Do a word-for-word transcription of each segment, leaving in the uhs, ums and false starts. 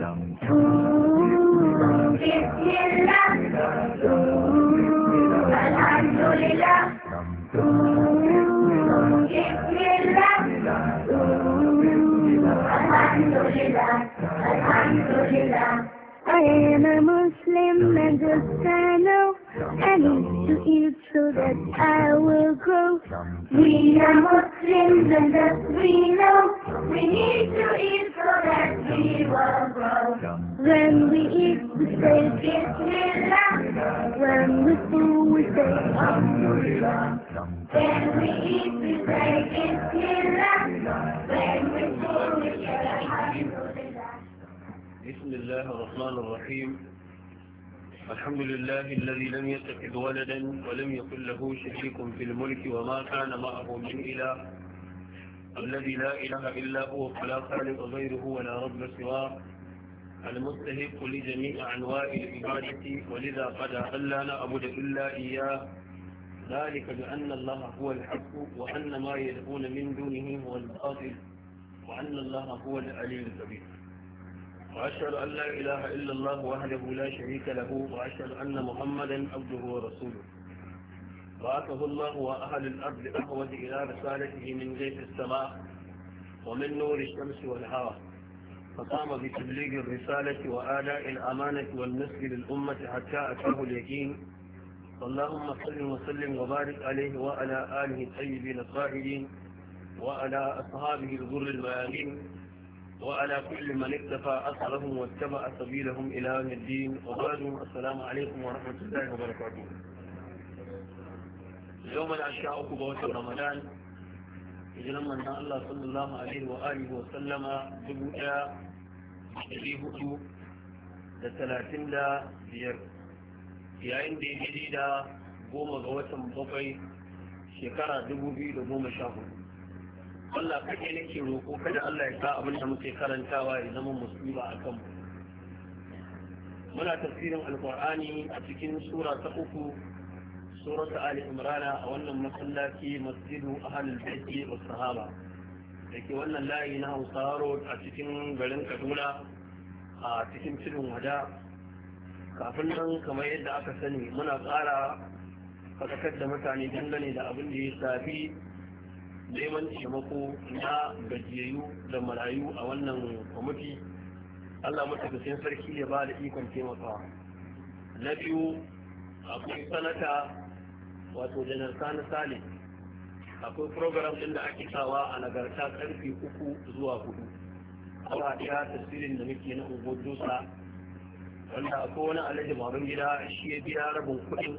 بسم الله الحمد لله بسم الله الحمد لله الحمد لله. I am a Muslim and just I know I need to eat so that I will grow. We are Muslims and thus we know we need to eat so that we will grow. When we eat we say Bismillah. When we fool we say Alhamdulillah. When we eat we say Bismillah. When we fool we say Alhamdulillah. بسم الله الرحمن الرحيم. الحمد لله الذي لم يتخذ ولدا ولم يكن له شريك في الملك وما كان معه من إله، الذي لا إله إلا هو فلا خالق غيره ولا رب سواه، المستحق لجميع أنواع العبادة، ولذا قد ألا نعبد إلا إياه، ذلك بأن الله هو الحق وأن ما يدعون من دونه هو الباطل وأن الله هو العلي الكبير. وأشهد أن لا إله إلا الله وحده لا شريك له، وأشهد أن محمدا عبده ورسوله بعثه الله وأهل الأرض أحوج إلى رسالته من غيث السماء ومن نور الشمس والهواء، فقام بتبليغ الرسالة وآداء الأمانة والنصر للأمة حتى أتاه اليقين. اللهم صل وسلم وبارك عليه وعلى آله الطيبين الطاهرين وعلى أصحابه الغر الميامين وعلى كل من اكتفى أثرهم واتبع سبيلهم إلى يوم الدين. وبعد، السلام عليكم ورحمة الله وبركاته. يوم العشاء بوسط رمضان إذن من الله صلى الله عليه وآله وسلم جبوتا شريهة لثلاثين لا بير yayin da ya ji da goma ga watan bakwai shekara dubu biyu da goma sha hudu. Allah kake nake roƙo kada Allah ya sa abin da muke karantawa ya zama musiba a kanmu. Muna tafsirin Alƙur'ani a cikin sura ta uku, surata Ali Imran, a wannan masallaci Masjidu Ahlul Baiti was Sahaba dake wannan layi na Hausa Road a cikin garin Kaduna a cikin tudun wada. Kafin nan, kamar yadda aka sani, muna ƙara faɗakar da mutane dangane da abin da ya shafi neman taimako na gajiyayyu da marayu a wannan kwamiti. Allah matakasin sarki ya ba da ikon taimakawa. Na biyu, akwai sanata wato janar sani sale, akwai program ɗin da ake sawa a nagarta karfe uku zuwa hudu awa ɗaya tasirin da muke na unguwar dusa, wanda akwai wani alhaji baban gida shi ya biya rabin kuɗin,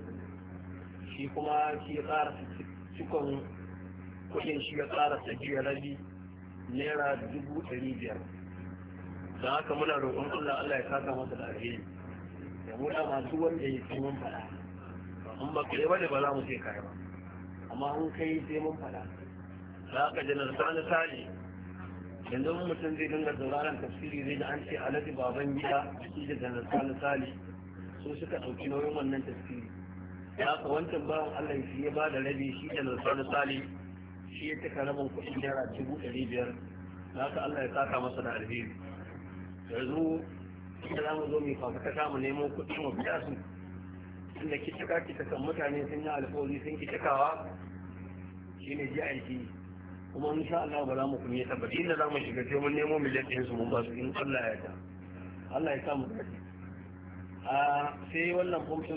shi kuma shi ya ƙara cikon kudin shi ya ƙara tafiya rabi naira dubu ɗari biyar. Da haka muna roƙon Allah Allah ya saka masa da alheri, ya muna masu wanda ya fi mun faɗa. In ba ka yi ba da ba za mu ce kai ba, amma in kai sai mun faɗa. Da haka janar sani sale, yanzu mutum zai dinga sauraron tafsiri zai ji an ce alhaji baban gida shi da janar sani sale su suka ɗauki nauyin wannan tafsiri. Da haka wancan bawan Allah shi ya ba da rabi, shi janar sani sale shi ya cika rabin kuɗin naira dubu ɗari biyar. Da haka Allah ya saka masa da alheri. Yanzu inda za mu zo mai fafuka mu nemo kuɗi mu biya su, inda kitaka kitakan mutane sun yi alƙawari sun kitakawa shi ne ji aiki, kuma in sha Allah ba za mu kunye ta ba. Inda za mu shiga sai mun nemo miliyan ɗin su mun ba su, in Allah ya ta Allah ya sa mu dace. A sai wannan fomfin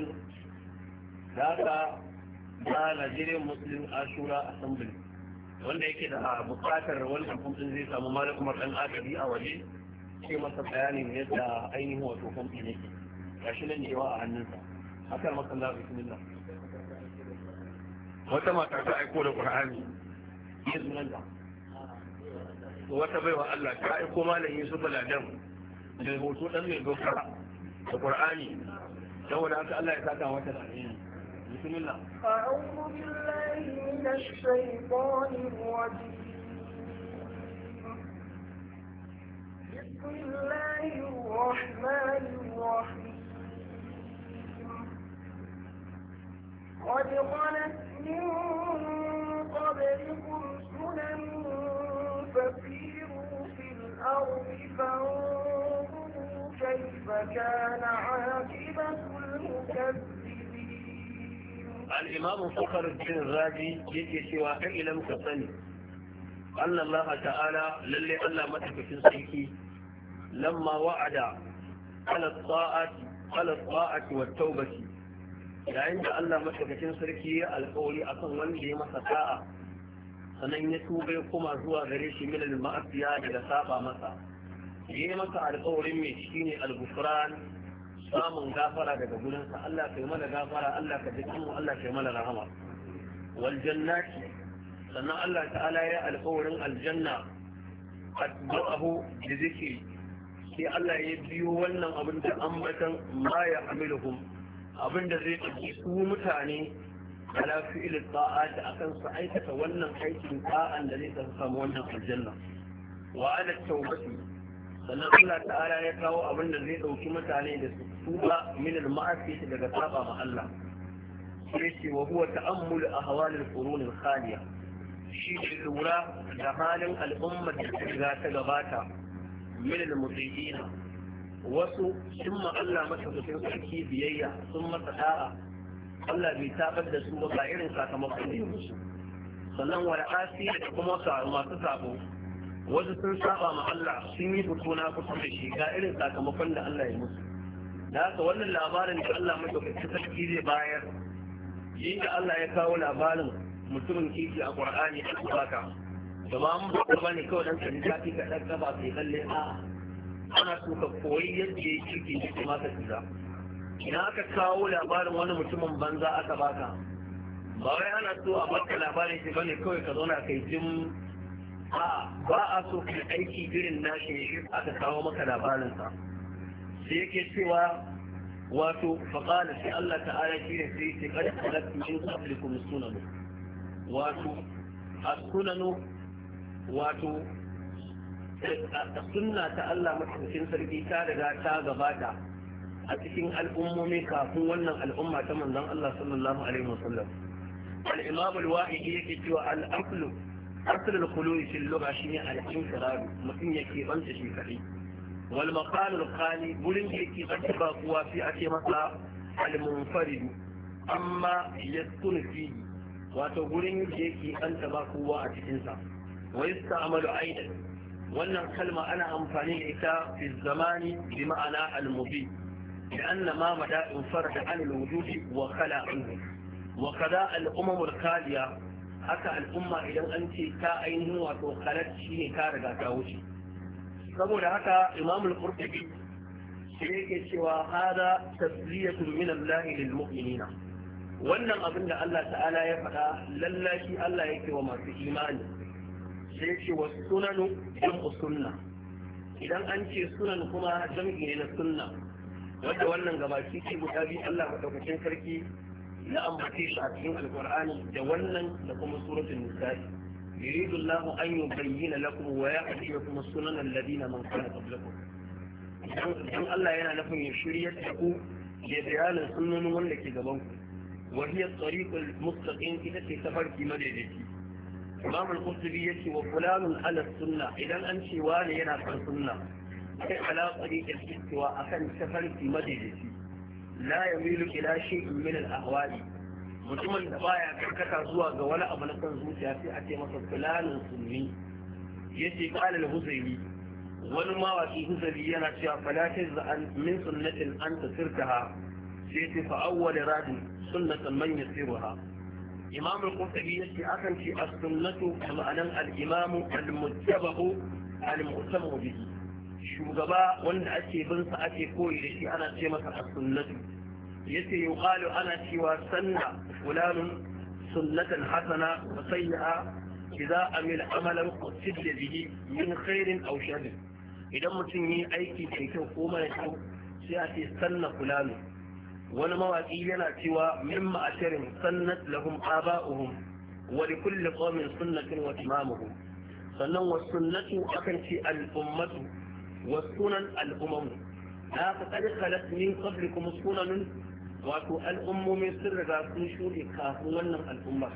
da haka da Nigerian Muslim Ashura Assembly, wanda yake da bukatar wannan fomfin zai samu malakumar ɗan agabi a waje ce masa bayanin yadda ainihin wato fomfin yake. Gashi nan da yawa a hannunsa. Hakan makalla bismillah. Wata mata ta aiko da Qur'ani ya sunanta. Wata baiwa Allah ta aiko malam Yusuf Ladan da hoto dan mai doka da Qur'ani. Saboda haka Allah ya saka mata da alheri. Bismillah. A'udhu billahi minash shaitanir rajim. Bismillahir rahmanir rahim. قد خلت من قبلكم سنن فسيروا في الأرض فانظروا فكان عاقبة المكذبين. الإمام فخر الدين الرازي يجي سوى علم كثني أن الله تعالى للي ألا متكفين سيكي لما وعد على الطاعة على الطاعة والتوبة yayin da Allah madaukakin sarki ya alƙawari akan wanda ya masa ta'a sannan ya tuba ya koma zuwa gare shi min al-ma'asiya daga saba masa yayi masa alƙawarin mai shine al-ghufran samun gafara daga gurin sa Allah kai mana gafara Allah ka jikin mu Allah kai mana rahama wal jannati sannan Allah ta'ala ya alƙawarin aljanna atba'ahu bi zikri sai Allah ya biyo wannan abin da ambatan ma ya amiluhum abinda zai ɗauki su mutane ala fi'il ta'ati akan su aikata wannan aikin ta'an da zai samu wannan aljanna wa ala tawbati sannan Allah ta'ala ya kawo abinda zai ɗauki mutane da su tuba min al-ma'asi daga saba ma Allah sai ce wa huwa ta'ammul ahwal al-qurun al-khaliya shi ne lura da halin al'ummar da ta riga ta gabata min al-mutiina wasu sun ma Allah masaukakin sarki biyayya sun masa da'a Allah bai tabar da su ba irin sakamakon da musu sannan wa asi da kuma masu sabo wasu sun saba ma Allah sun yi fito na kusa da shi ga irin sakamakon da Allah ya musu da haka wannan labarin da Allah masaukakin sarki zai bayar yi da Allah ya kawo labarin mutumin kiki a Qur'ani a baka da ba mu ba ne kawai dan kan tafi ka dan gaba sai lalle a'a ana so ka koyi yadda ya kirki shi kuma ka tsira idan aka kawo labarin wani mutumin banza aka baka ba wai ana so a baka labarin shi bane kawai ka zauna kai jin a ba a so kai aiki irin nashi shi aka kawo maka labarin sa sai yake cewa wato faqala sai Allah ta'ala shi ne sai ce kada khalaqtu min qablikum sunan wato as-sunanu wato sunna ta Allah madaukakin sarki ta riga ta gabata a cikin al'ummomi kafin wannan al'umma ta manzon Allah sallallahu alaihi wasallam al-imam al-wahidi yake cewa al-aqlu asl al-khulu'i fil lugha shine al-infirad mutum yake banta shi kadai wal maqal al-khali gurin da yake banta ba kuwa fi ake masa al-munfarid amma yaskunu fi wato gurin da yake banta ba kowa a cikin sa wa yasta'malu aidan wannan kalma ana amfani da ita fi zamani bi ma'ana al-mubi لأن ما مدى انفرد عن الوجود وخلى عنه وكذا الأمم الخالية حتى الأمة إذا أنت كائنه وتخلت شيء كارغا كاوشي saboda haka Imam al-Qurtubi shi yake cewa hada tasliyatun min Allah lil mu'minina wannan abin da Allah ta'ala ya faɗa lallashi Allah yake wa masu imani sai ce wa sunanu jam'u sunna idan an ce sunan kuma jam'i ne na sunna wanda wannan gabaki ce guda biyu Allah madaukakin sarki ya ambace shi a cikin alqur'ani da wannan da kuma suratul nisa'i yuridu Allahu an yubayyana lakum wa yahdiyakum as-sunana alladhina man kana qablakum dan Allah yana nufin ya shiryar da ku da bayanin sunnonin wanda ke gaban ku wa hiya at-tariqul mustaqim ita ce tafarki madaidaici Imam al-Qurtubi yace wa fulanun ala sunna idan an ce wani yana kan sunna sai ala tariqil istiwa akan tafarki madaidaici la yamilu ila shay'in min al-ahwa'i mutumin da baya karkata zuwa ga wani abu na kan zuciya sai a ce masa fulanun sunni yace qala al-Huzayli wani mawaki Huzayli yana cewa fala tazan min sunnatin anta sirtaha sai ce fa awwal radin sunnatan man yasiruha imam al-Qurtubi yace akan ce as-sunnatu ma'anan al-imam al-muttabahu al-mu'tamu bihi shugaba wanda ake bin sa ake koyi da shi ana ce masa as-sunnatu yace yuqalu ana cewa sanna fulanun sunnatan hasana wa sayyi'a idza amila amalan qutila bihi min khairin aw sharrin idan mutum yi aiki mai kyau ko mara kyau sai a ce sanna fulanu wani mawaki yana cewa mimma asharin sannat lahum aba'uhum wa li kulli qawmin sunnatun wa imamuhum sannan wa sunnatu akan ce al-ummatu wa sunan al-umam la faqad khalat min qablikum sunanun wato al'ummomin sun riga sun shuɗe kafin wannan al'umma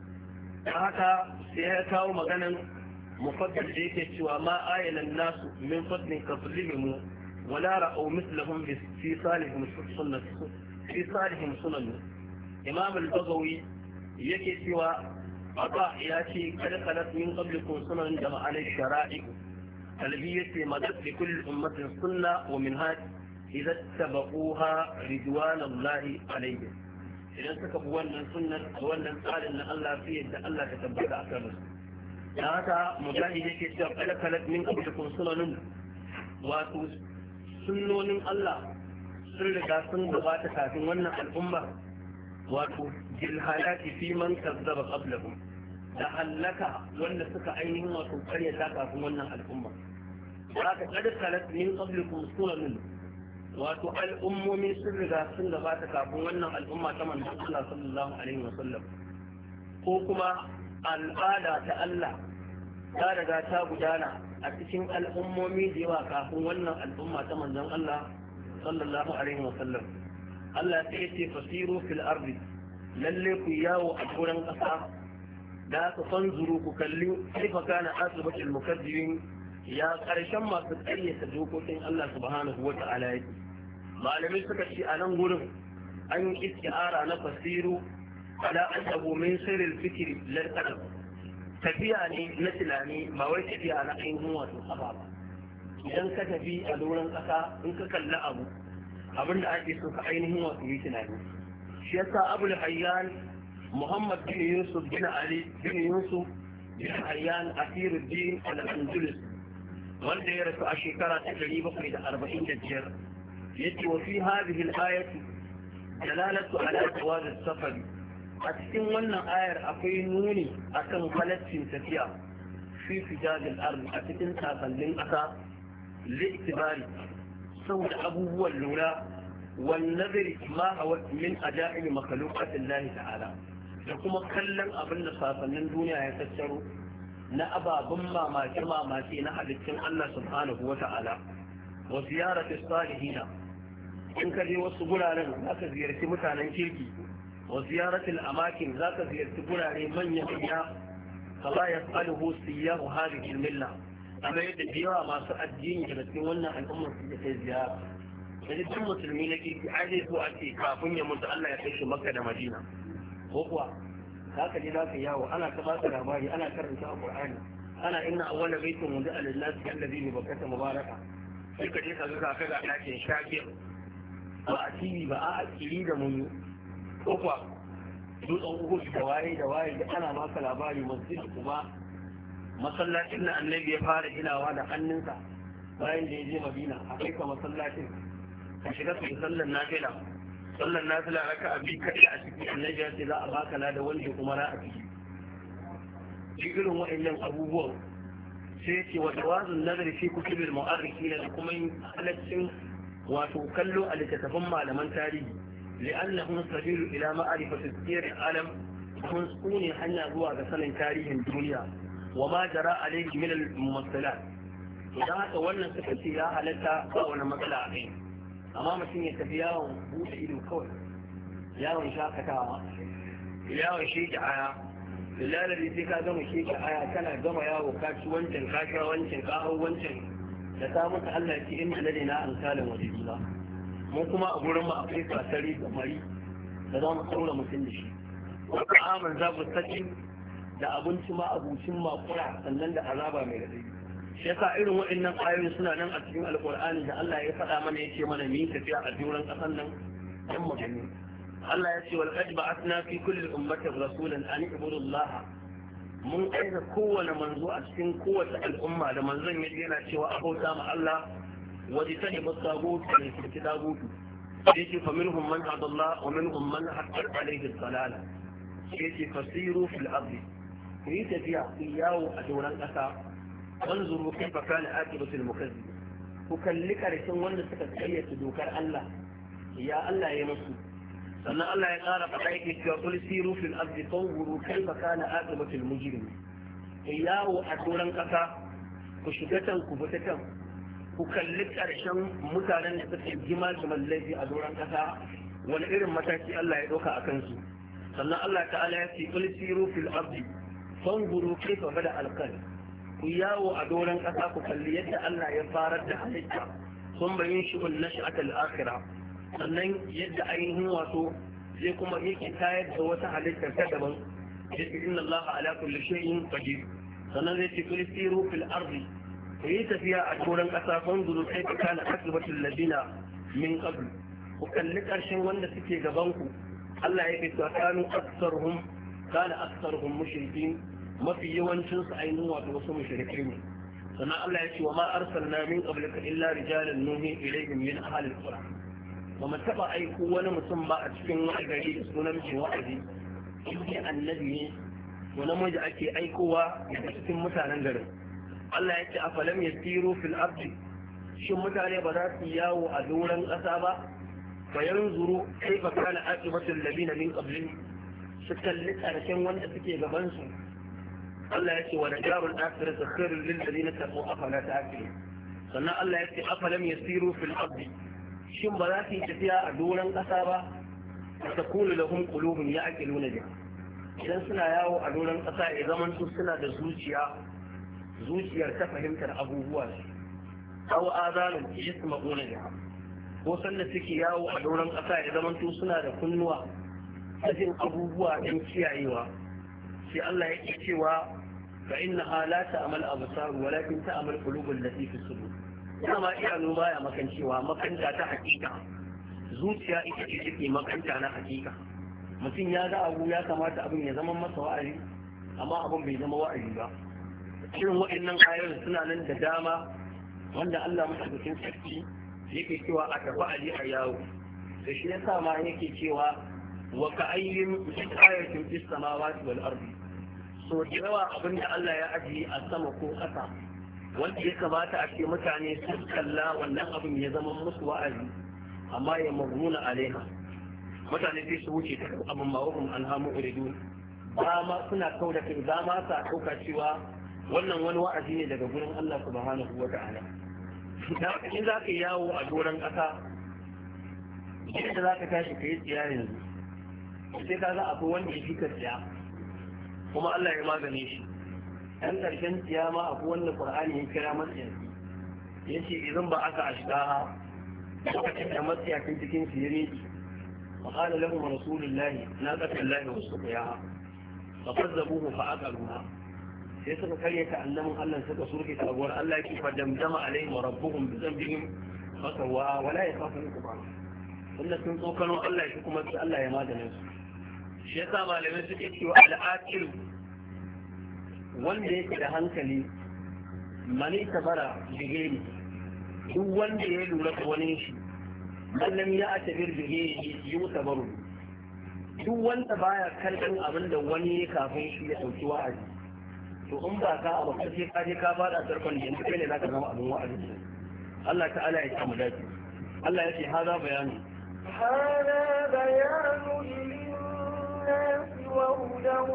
haka sai ya kawo maganan mufaddal da yake cewa ma ayanan nasu min fadlin qablihim ولا رأوا مثلهم في صالحهم سنة في صالحهم سنن إمام البغوي يكي سوى عطاء ياتي قد خلت من قبلكم سنن جمع الشرائع تلبية مدد لكل أمة سنة ومنهاج إذا اتبعوها رضوان الله عليهم إذا سكبوا أن سنة وأن قال أن الله فيه أن الله تتبع أكبر هذا مجاهد يكي سوى قد خلت من قبلكم سنن واتوس sunnonin Allah sun riga sun gabata kafin wannan al'umma wato jilhalati fi man kazzaba qablahum da halaka wanda suka ainihin wato karyata kafin wannan al'umma haka kada kalat min qablikum sunanun wato al'ummomi sun riga sun gabata kafin wannan al'umma ta manzon Allah sallallahu alaihi wasallam ko kuma al'ada ta Allah ta riga ta gudana a cikin al'ummomi da yawa kafin wannan al'umma ta manzon Allah sallallahu alaihi wa sallam Allah ta yace fasiru fil ardi lalle ku yawo a gurin kasa da ku fanzuru ku kalli kaifa kana asibatul mukazzibin ya karshen masu ƙaryata dokokin Allah subhanahu wa ta'ala yake malamai suka ce a nan gurin an yi isti'ara na fasiru ala annahu min sirril fikri lil qadam tafiya ne na tunani ba wai tafiya na ainihin wato kafa ba idan ka tafi a doron ƙasa in ka kalli abu abin da ake so ka ainihin wato yi tunani shi yasa abul hayyan muhammad bin yusuf bin ali bin yusuf bin hayyan asiruddin al-andalus wanda ya rasu a shekara ta ɗari bakwai da arba'in da biyar yace wa fi hadhihi al-ayati dalalatu ala jawaz as-safari a cikin wannan ayar akwai nuni akan halaccin tafiya fi fijajil ardi a cikin takallin ƙasa li'tibari saboda abubuwan lura wan nazari ma hawa min ajaib makhluqatin Allah ta'ala da kuma kallon abin da sasannin duniya ya tattaro na ababen mamaki mamaki na halittun Allah subhanahu wa ta'ala wa ziyarati salihina in ka je wasu guraren zaka ziyarci mutanen kirki وزيارة الأماكن ذات زيارة براري من يحيى فلا يسأله سياه هذه الملة أما يدجيها ما سأدين يبتنونا الأمة في الزيارة فجد المسلمين في عجز وأتي كافون يمت الله يحيش مكة مدينة هو هكذا ذاك ياو أنا كبات الأباري أنا كرمت القرآن أنا إن أول بيت مدعى للناس الذي ببكة مباركة فكذا يسألك كذا لكن شاكر وأتي بقى أكيد مني kofa dutsen uhud da waye da waye da ana maka labari masjid kuma masallacin da annabi ya fara ginawa da hannunsa bayan da ya je madina a kai ka masallacin ka shiga su sallar nafila sallar nafila raka a bi kaɗai a ciki annabi ya ce za a baka na da wanda kuma na a ciki shi irin wa'annan abubuwan sai ce wa tawazun nazari fi kutubil mu'arriki da kuma halaccin wato kallo a littattafan malaman tarihi لأنهم سبيل إلى معرفة السير العالم هم سكوني حنا زوا غسل تاريخ الدنيا وما جرى عليه من الممثلات إذا تولنا سكتي يا هلتا أو مثلا عين أمام سنية تفياهم بوت إلو كون ياون شاكتا ياون شيكا لا الذي فيك قام شيكا كان قام ياو كاش وانشن كاشا وانشن كاهو وانشن لتامت الله في إن لدينا أمثالا وجدولا mun kuma a gurin ma akwai kasari da mari da za mu tsaura mutum da shi wata aman za mu saki da abinci ma abucin makura sannan da azaba mai raɗaɗi shi yasa irin waɗannan ayoyi suna nan a cikin alƙur'ani da Allah ya faɗa mana ya ce mana mu yi tafiya a duran ƙasan nan ɗan magani Allah ya ce wal qad ba'athna fi kulli ummatin rasulan an ibudu Allah mun aika kowane manzo a cikin kowace al'umma da manzon yana cewa a bauta ma Allah واجتنب الطاغوت في الطاغوت يجي فمنهم من هدى الله ومنهم من حقت عليه الضلاله يجي فسيروا في الارض في تفيا اياه ادورا الاسى انظروا كيف كان عاقبه المكذب وكلك رسن wanda suka kayyata dokar Allah ya Allah ya musu sannan Allah ya ƙara faɗa yake cewa qul siru fil ardi fanzuru kayfa kana aqibatu al mujrimin iyawo a doran ƙasa ku shiga can ku fita can ku kalli ƙarshen mutanen da suke jima jimal laifi a doron ƙasa wani irin mataki Allah ya ɗauka a kansu sannan Allah ta'ala ya ce qul siru fil ardi fanzuru kayfa bada al-khalq ku yawo a doron ƙasa ku kalli yadda Allah ya farar da halitta sun bayin shi nash'at al-akhirah sannan yadda ainihin wato zai kuma yake tayar da wata halittar ta daban yake inna Allah ala kulli shay'in qadir sannan zai ce kul siru fil ardi ku yi tafiya a doron ƙasa fanzuru kai ka kana akibatul ladina min qabl ku kalli ƙarshen wanda suke gaban ku Allah ya ce kanu aktsaruhum kana aktsaruhum mushrikin mafi yawancin su ainihin wato wasu mushrikai ne sannan Allah ya ce wa ma arsalna min qablika illa rijalan nuhi ilayhim min ahli al-qura ba mu taba aiko wani mutum ba a cikin wani gari da sunan mai wa'azi shi annabi ne to namiji ake aikowa daga cikin mutanen garin Allah ya ce afalam yasiru fil ardi shin mutane ba za su yawo a doron ƙasa ba fa yanzuru kaifa kana aqibatul ladina min qablihim su kalli karshen wanda suke gaban su Allah ya ce wa darul akhirati khairul lil ladina taqu afala ta'qilun sannan Allah ya ce afalam yasiru fil ardi shin ba za su yi tafiya a doron ƙasa ba ta kulu lahum qulubun ya'qiluna biha idan suna yawo a doron ƙasa ya zaman su suna da zuciya zuciyar ta fahimtar abubuwa ce aw azanun yasma'una biha ko sanda suke yawo a doron ƙasa ya zaman su suna da kunnuwa ta jin abubuwa don kiyayewa sai Allah yake cewa fa innaha la ta'mal absar walakin ta'mal qulubul lati fi sudur dama idanu baya makancewa makanta ta hakika zuciya ita ce take makanta na hakika mutum ya ga abu ya kamata abin ya zama masa wa'azi amma abin bai zama wa'azi ba irin waɗannan ayoyin suna nan da dama wanda Allah madaukakin sarki yake cewa a tafi aji a yawo da shi yasa ma yake cewa wa ka ayyin min ayatin fis samawati wal ardi so da yawa abinda Allah ya ajiye a sama ko ƙasa wanda ya kamata a ce mutane sun kalla wannan abin ya zama musu wa'azi amma ya maguna alaiha mutane sai su wuce ta abin ma'urin alhamu uridu ba ma suna kau da kai ba ma sa ɗauka cewa wannan wani wa'azi ne daga gurin Allah subhanahu wa ta'ala in za ka yawo a doron ƙasa yadda za ka tashi ka yi tsiya yanzu sai ka za akwai wanda ya fi ka tsiya kuma Allah ya magane shi ɗan ƙarshen kiyama akwai wanda Qur'ani ya kira matsiyaci ya ce idan ba aka ashkaha lokacin da matsiyacin cikin su ya reki wa qala lahum rasulullahi na qatallahi wa suqiyaha fa kazzabuhu fa aqaluha sai suka karya ta annabin Allah suka surke ta gwar Allah ki fa damdama alaihim wa rabbuhum bi dhanbihim fa sawwa wa la yakhafu iqaba wannan sun tsokano Allah shi kuma sai Allah ya magana su shi yasa malamai suke cewa al-aqil wanda yake da hankali mani tabara bigeri duk wanda ya lura da wani shi mallam ya atabir bigeri yi tabaru duk wanda baya kallon abin da wani ya kafin shi ya dauki wa'azi to in ba ka abu sai ka je ka fada tarkon da kai ne zaka zama abin wa'azi Allah ta'ala ya samu dace Allah ya ce hada bayani hada bayanun lin-nas wa hudan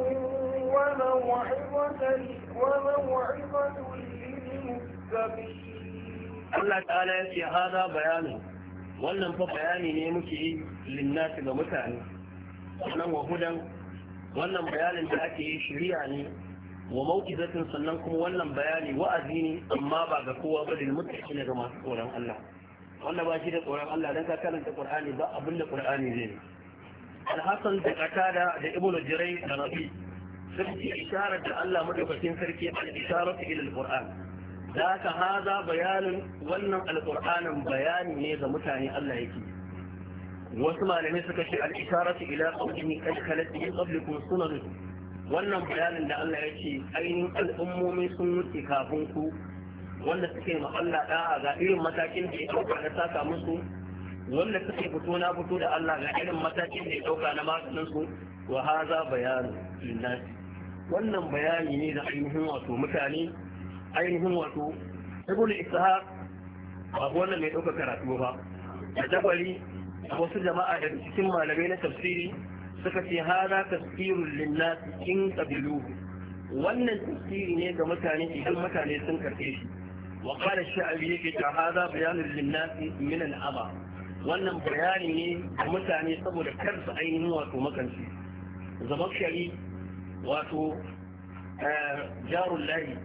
وموعظة وموعظة للمتقين الله تعالى يقول هذا بيان wannan fa bayani ne muke yi linnasi ga mutane sannan wa hudan wannan bayanin da ake yi shari'a ne wa mau'izatin sannan kuma wannan bayani wa'azi ne amma ba ga kowa ba lil muttaqin ga masu tsoron Allah wanda ba shi da tsoron Allah dan ka karanta Qur'ani ba abin da Qur'ani zai Al-Hasan da Qatada da Ibn Jiray da Rabi sarki isharar da Allah madaukakin sarki al-isharatu ila al-Qur'an da haka haza bayanin wannan al-Qur'anin bayani ne ga mutane Allah yake wasu malamai suka ce al-isharatu ila qawlihi qad khalat min qablikum sunan wannan bayanin da Allah yake ainihin al'ummomi sun wuce kafin ku wanda suke ma Allah da'a ga irin matakin da ya dauka na saka musu wanda suke fito na fito da Allah ga irin matakin da ya dauka na maganin su wa haza bayanu linnas wannan bayani ne da ainihin wato mutane ainihin wato ibnu ishaq ba wannan mai dauka karatu ba da dabari wasu jama'a da cikin malamai na tafsiri suka ce hada tafsirul linnas in qabilu wannan tafsiri ne ga mutane idan mutane sun karbe shi wa qala ash-sha'bi yake ta hada bayanul linnas min al-aba wannan bayani ne ga mutane saboda kar su ainihin wato makanci zamakshari wato jarun lahi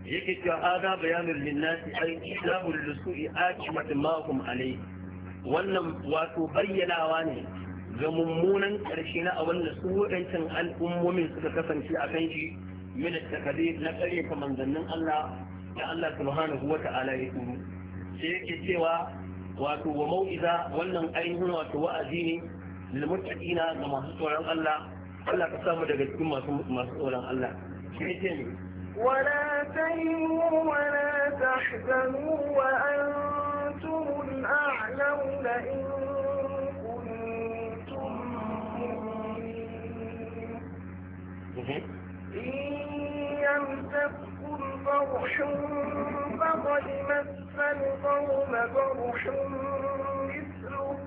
yake cewa hada bayanul linnasi ay islamu lisu'i akimatin ma hum alayhi wannan wato bayyanawa ne ga mummunan ƙarshe na abin da su waɗancan al'ummomin suka kasance a kan shi min takadir na ƙarya ta manzannin Allah da Allah subhanahu wa ta'ala ya turo sai yake cewa wato wa mau'iza wannan ainihin wato wa'azi ne lil muttaqina ga masu tsoron Allah Allah ka samu daga cikin masu masu tsoron Allah sai ce ne ولا تهنوا ولا تحزنوا وأنتم الأعلون إن كنتم مؤمنين إن يمسككم فرح فقد مس القوم فرح مثله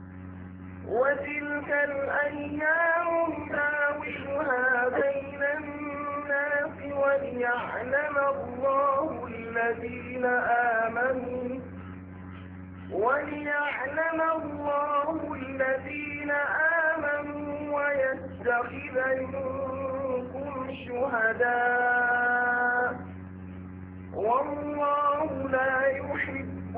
وتلك الأيام نداولها بين الناس وليعلم الله الذين آمنوا وليعلم الله الذين آمنوا ويتخذ منكم شهداء والله لا يحب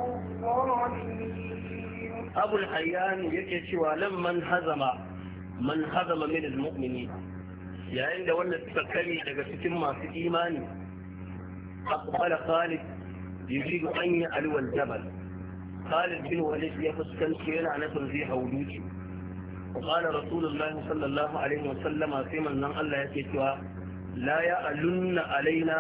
الظالمين. أبو الحيان يكشف لمن هزم من هزم من المؤمنين yayin da wannan suka kare daga cikin masu imani aqbala Khalid yuridu an ya'lu al-jabal Khalid bin Walid ya fuskanci yana nufin zai hauduci وقال رسول الله صلى الله عليه وسلم في من نن الله yake cewa la ya'lunna alaina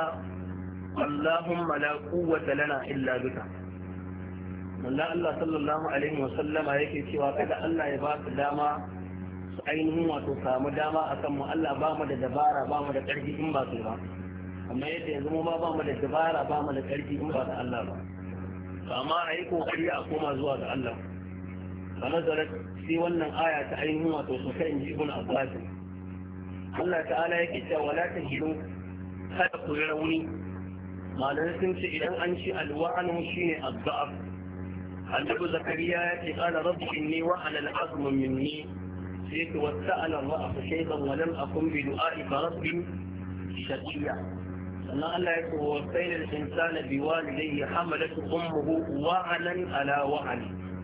اللهم لا قوة لنا illa bika wannan Allah sallallahu alaihi wasallama yake cewa kada Allah ya ba su dama su ainihin wato samu dama a kanmu Allah ba mu da dabara ba mu da ƙarfi in ba su ba amma yadda yanzu mu ba mu da dabara ba mu da ƙarfi in ba da Allah ba amma a yi kokari a koma zuwa ga Allah fa nazarat sai wannan aya ta ainihin wato su kai inji ibn Abbas Allah ta'ala yake cewa wala tahilu kada ku yi rauni malamai sun ce idan an ci alwa'anu shine adda'af annabi zakariya ya ce qala rabbi inni wa'ana al-azmu minni سيك وسأل الرأس شيئا ولم أكن بدعائك ربي شقيا سنة الله يقول وصين الإنسان بوالديه حملته أمه وعنا على وعن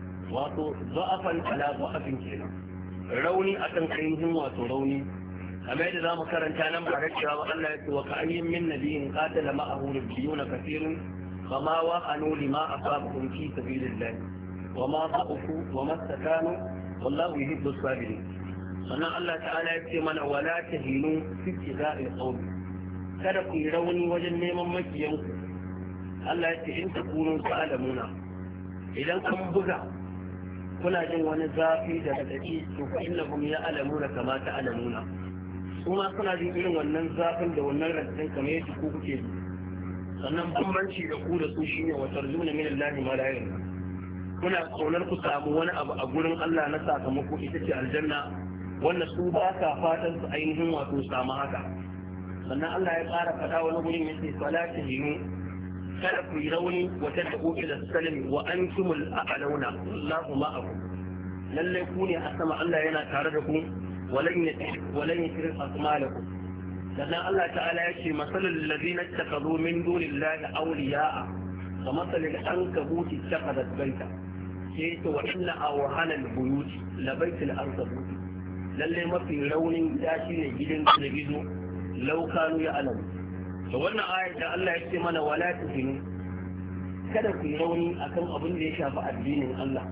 وضعفا على ضعف كنا روني أكن خيهم وتروني أما إذا ذا مكرن كان معركة والله يقول وكأي من نبي قاتل معه نبيون كثير فما وعنوا لما أصابهم في سبيل الله وما ضعفوا وما استكانوا والله يحب الصابرين sannan Allah ta'ala ya ce mana wala tahinu fi ibtida'il qawl kada ku yi rauni wajen neman makiyanku Allah ya ce in takunu ta'lamuna idan kun buga kuna jin wani zafi da radadi to fa innahum ya'lamuna kama ta'lamuna kuma suna jin irin wannan zafin da wannan radadin kamar yadda ku kuke sannan bambanci da ku da su shine wa tarzuna min Allah ma la yarda kuna kaunar ku samu wani abu a gurin Allah na sakamako ita ce aljanna wanda su ba ka fatan su ainihin wato samu haka sannan Allah ya ƙara faɗa wani gurin yace salatu hinu kada ku yi rauni wa tad'u ila salami wa antumul a'launa Allahu ma'akum lalle ku ne a sama Allah yana tare da ku walan yati walan yati asmalakum sannan Allah ta'ala ya ce masalul ladina ittakhadhu min dunillahi awliya'a kamasalil ankabuti ittakhadhat baita sai ta wa inna awhana al-buyut la baitul ankabut lalle mafi raunin gida shine gidan da gizo law kanu ya alam to wannan ayat da Allah ya ce mana wala tuhinu kada ku rauni akan abin da ya shafi addinin Allah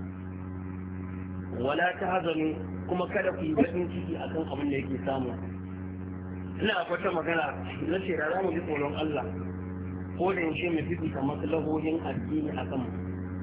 wala tahzanu kuma kada ku yi bakin ciki akan abin da yake samu ina kwata magana na ce da za mu ji tsoron Allah ko da yaushe mu fifita maslahohin addini akan mu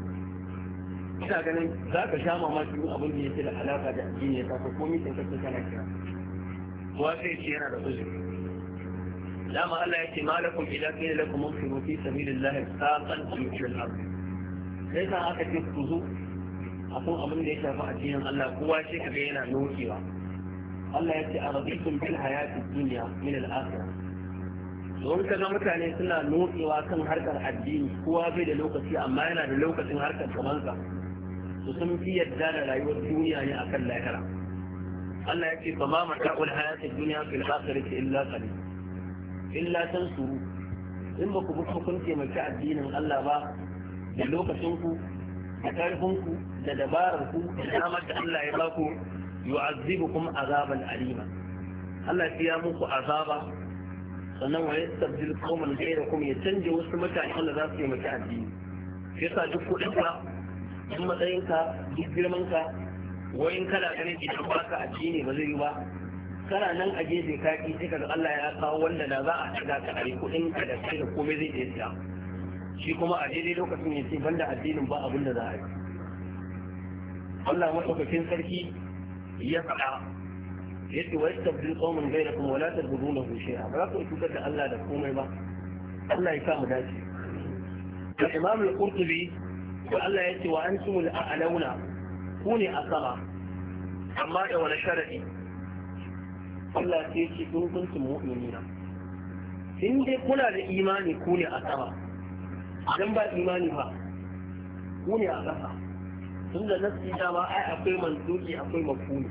ina ganin za ka sha mamaki abin da yake da alaka da addini ya tafi ko mitin kake kana kira kuwa sai ce yana da uzuri dama Allah ya ce malakum idan kai lakum munfiru fi sabilillahi saqan fi al-ard sai ka aka ce ku zo akan abin da ya shafi addinin Allah kowa shi kaga yana nokewa Allah ya ce aradikum bil hayati dunya min al-akhirah don kaga mutane suna nokewa kan harkar addini kowa bai da lokaci amma yana da lokacin harkar kamansa su sun fi yadda da rayuwar duniya ne akan lahira Allah ya ce fa ma mata'ul hayatid dunya fil akhirati illa qalil illa tansuru in ba ku fito kun taimaki addinin Allah ba da lokacinku da ƙarfinku da dabararku da damar da Allah ya baku yu'azzibukum azaban alima Allah ya muku azaba sannan wa yastabdil qauman ghayrakum ya canje wasu mutane wanda za su taimaki addini shi yasa duk kuɗinka duk matsayinka duk girmanka wayin kana ganin idan baka addini ba zai yi ba kana nan a gefe kaki sai kaga Allah ya kawo wanda da za a shiga ka ari kuɗin ka da kai da komai zai iya siya shi kuma a daidai lokacin ya ce banda addinin ba abin da za a yi Allah madaukakin sarki ya faɗa yace wa yastabdil qauman ghayrakum wa la tabudunahu shay'a ba za ku cutar da Allah da komai ba Allah ya sa mu dace da Imam al-Qurtubi da Allah yace wa antumul a'launa ku ne a sama amma da wani sharadi Allah ya ce kun kuntum mu'minina in dai kuna da imani ku ne a sama idan ba imani ba ku ne a ƙasa tunda nasi dama ai akwai mantuki akwai mafhumi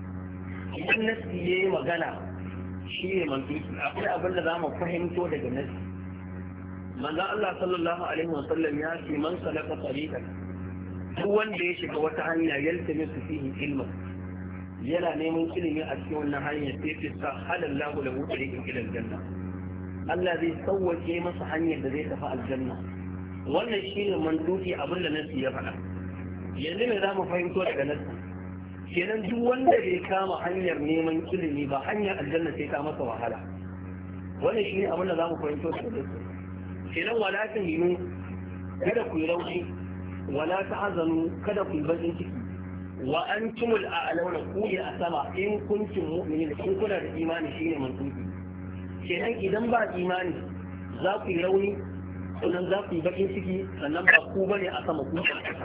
idan nasi ya yi magana shi ne mantuki akwai abin da za mu fahimto daga nasi manzo Allah sallallahu alaihi wa sallam ya ce man salaka tariqan duk wanda ya shiga wata hanya yaltamisu fihi ilman yana neman ilimi a cikin wannan hanyar sai fi sa halallahu lahu tariqan ila aljanna Allah zai sauwake masa hanyar da zai tafi aljanna wannan shine mantuki abin da nasi ya faɗa yanzu me za mu fahimto daga nasi kenan duk wanda bai kama hanyar neman ilimi ba hanyar aljanna sai ta masa wahala wannan shine abin da zamu fahimto da su kenan wala ta hinu kada ku yi rauni wala ta hazanu kada ku yi bakin ciki wa antumul a'launa ku a sama in kuntum mu'minin in kuna da imani shine mantuki kenan idan ba imani za ku yi rauni sannan za ku yi bakin ciki sannan ba ku bane a sama ku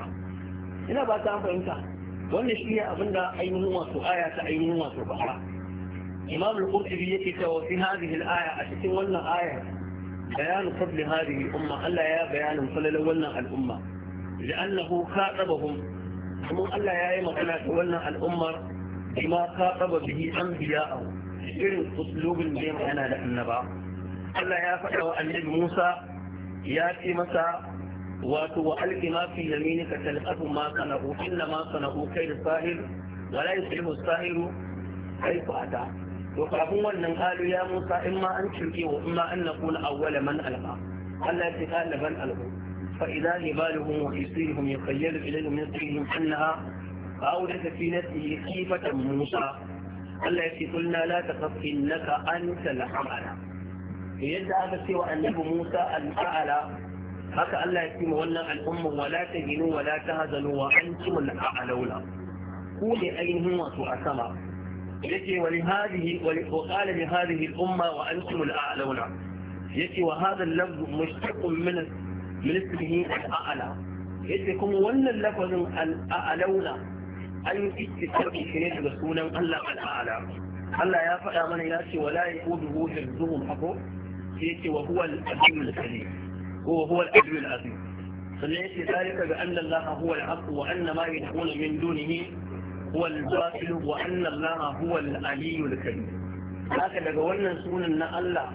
ina ba ta fahimta wannan shi ne abinda ainihin wato aya ta ainihin wato ba imam al-qurtubi yake cewa fi hadhihi al-aya a cikin wannan aya bayan fadl hadhihi al-umma Allah ya bayanin falalar wannan al'umma li'annahu khatabahum kuma Allah ya yi magana da wannan al'ummar bima khataba bihi anbiya'ahu irin uslubin da ya magana da annaba Allah ya faɗa wa annabi Musa ya ce masa wato wa alqi ma fi yaminika talqafu ma sana'u inna ma sana'u kaydu sahir wa la yuslimu sahiru kayfa ata to kafin wannan halu ya Musa in ma an cirke wa in ma an nakuna awwala man alqa Allah ya tsala ban alqu fa idha hibaluhum wa yusirhum yukhayyalu ilayhim min sirrihim annaha fa'awdat fi nafsihi khifatan Musa Allah ya ce kulna la taqaf innaka anta al-a'la yadda aka ce wa annabi Musa al-a'la haka Allah ya ce ma wannan al'umma wala tahinu wala tahzanu wa antum al-a'launa ku ne ainihin wato a sama yace wa li hadhihi wa li qala li hadhihi al-umma wa antum al-a'launa yace wa hadha al-lafz mushtaqun min min ismihi al-a'la yace kuma wannan lafazin al-a'launa an istikari shi ne daga sunan Allah al-a'la Allah ya faɗa mana ya ce wala yaquduhu hifdhuhum hako yace wa huwa al-aliyyul karim هو هو الأجر العظيم فليس ذلك بأن الله هو الحق وأن ما يدعون من دونه هو الباطل وأن الله هو العلي الكريم هكذا قولنا سنة الله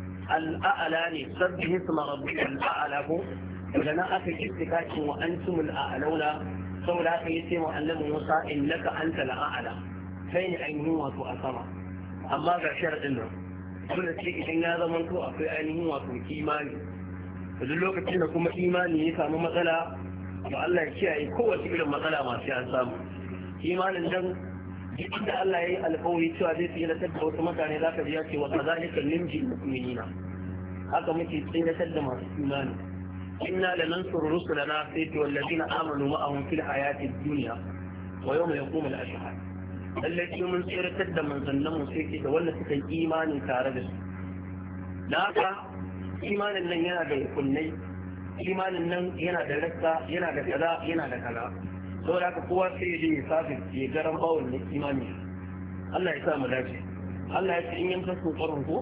الأعلى سبح اسم ربك الأعلى لنا أكل استكاك وأنتم الأعلون سولا يسمى أنه موسى إنك أنت الأعلى فين أينه وتؤثر أما بشرط إنه كل شيء إن هذا منطوع في أينه وتؤثر إيماني duk lokacin da kuma imani ya samu matsala to Allah ya kiyaye kowace irin matsala masu an samu imanin dan duk da Allah ya yi alƙawari cewa zai tsiratar da wasu mutane za ka ji ya ce wa kazalika nimji mu'minina haka muke tsiratar da masu imani inna lanansuru rusulana sayyidi wallazina amanu ma'ahum fil hayatid dunya wa yawma yaqumul ashhad lallai mun tsiratar da manzannin mu sai da wanda suka yi imani tare da su da haka imanin nan yana da kunnai imanin nan yana da rassa yana da kaza yana da kaza saboda haka kowa sai ya je ya safi ya garan bawon na imani Allah ya sa mu dace Allah ya ce in yanka su qarun ko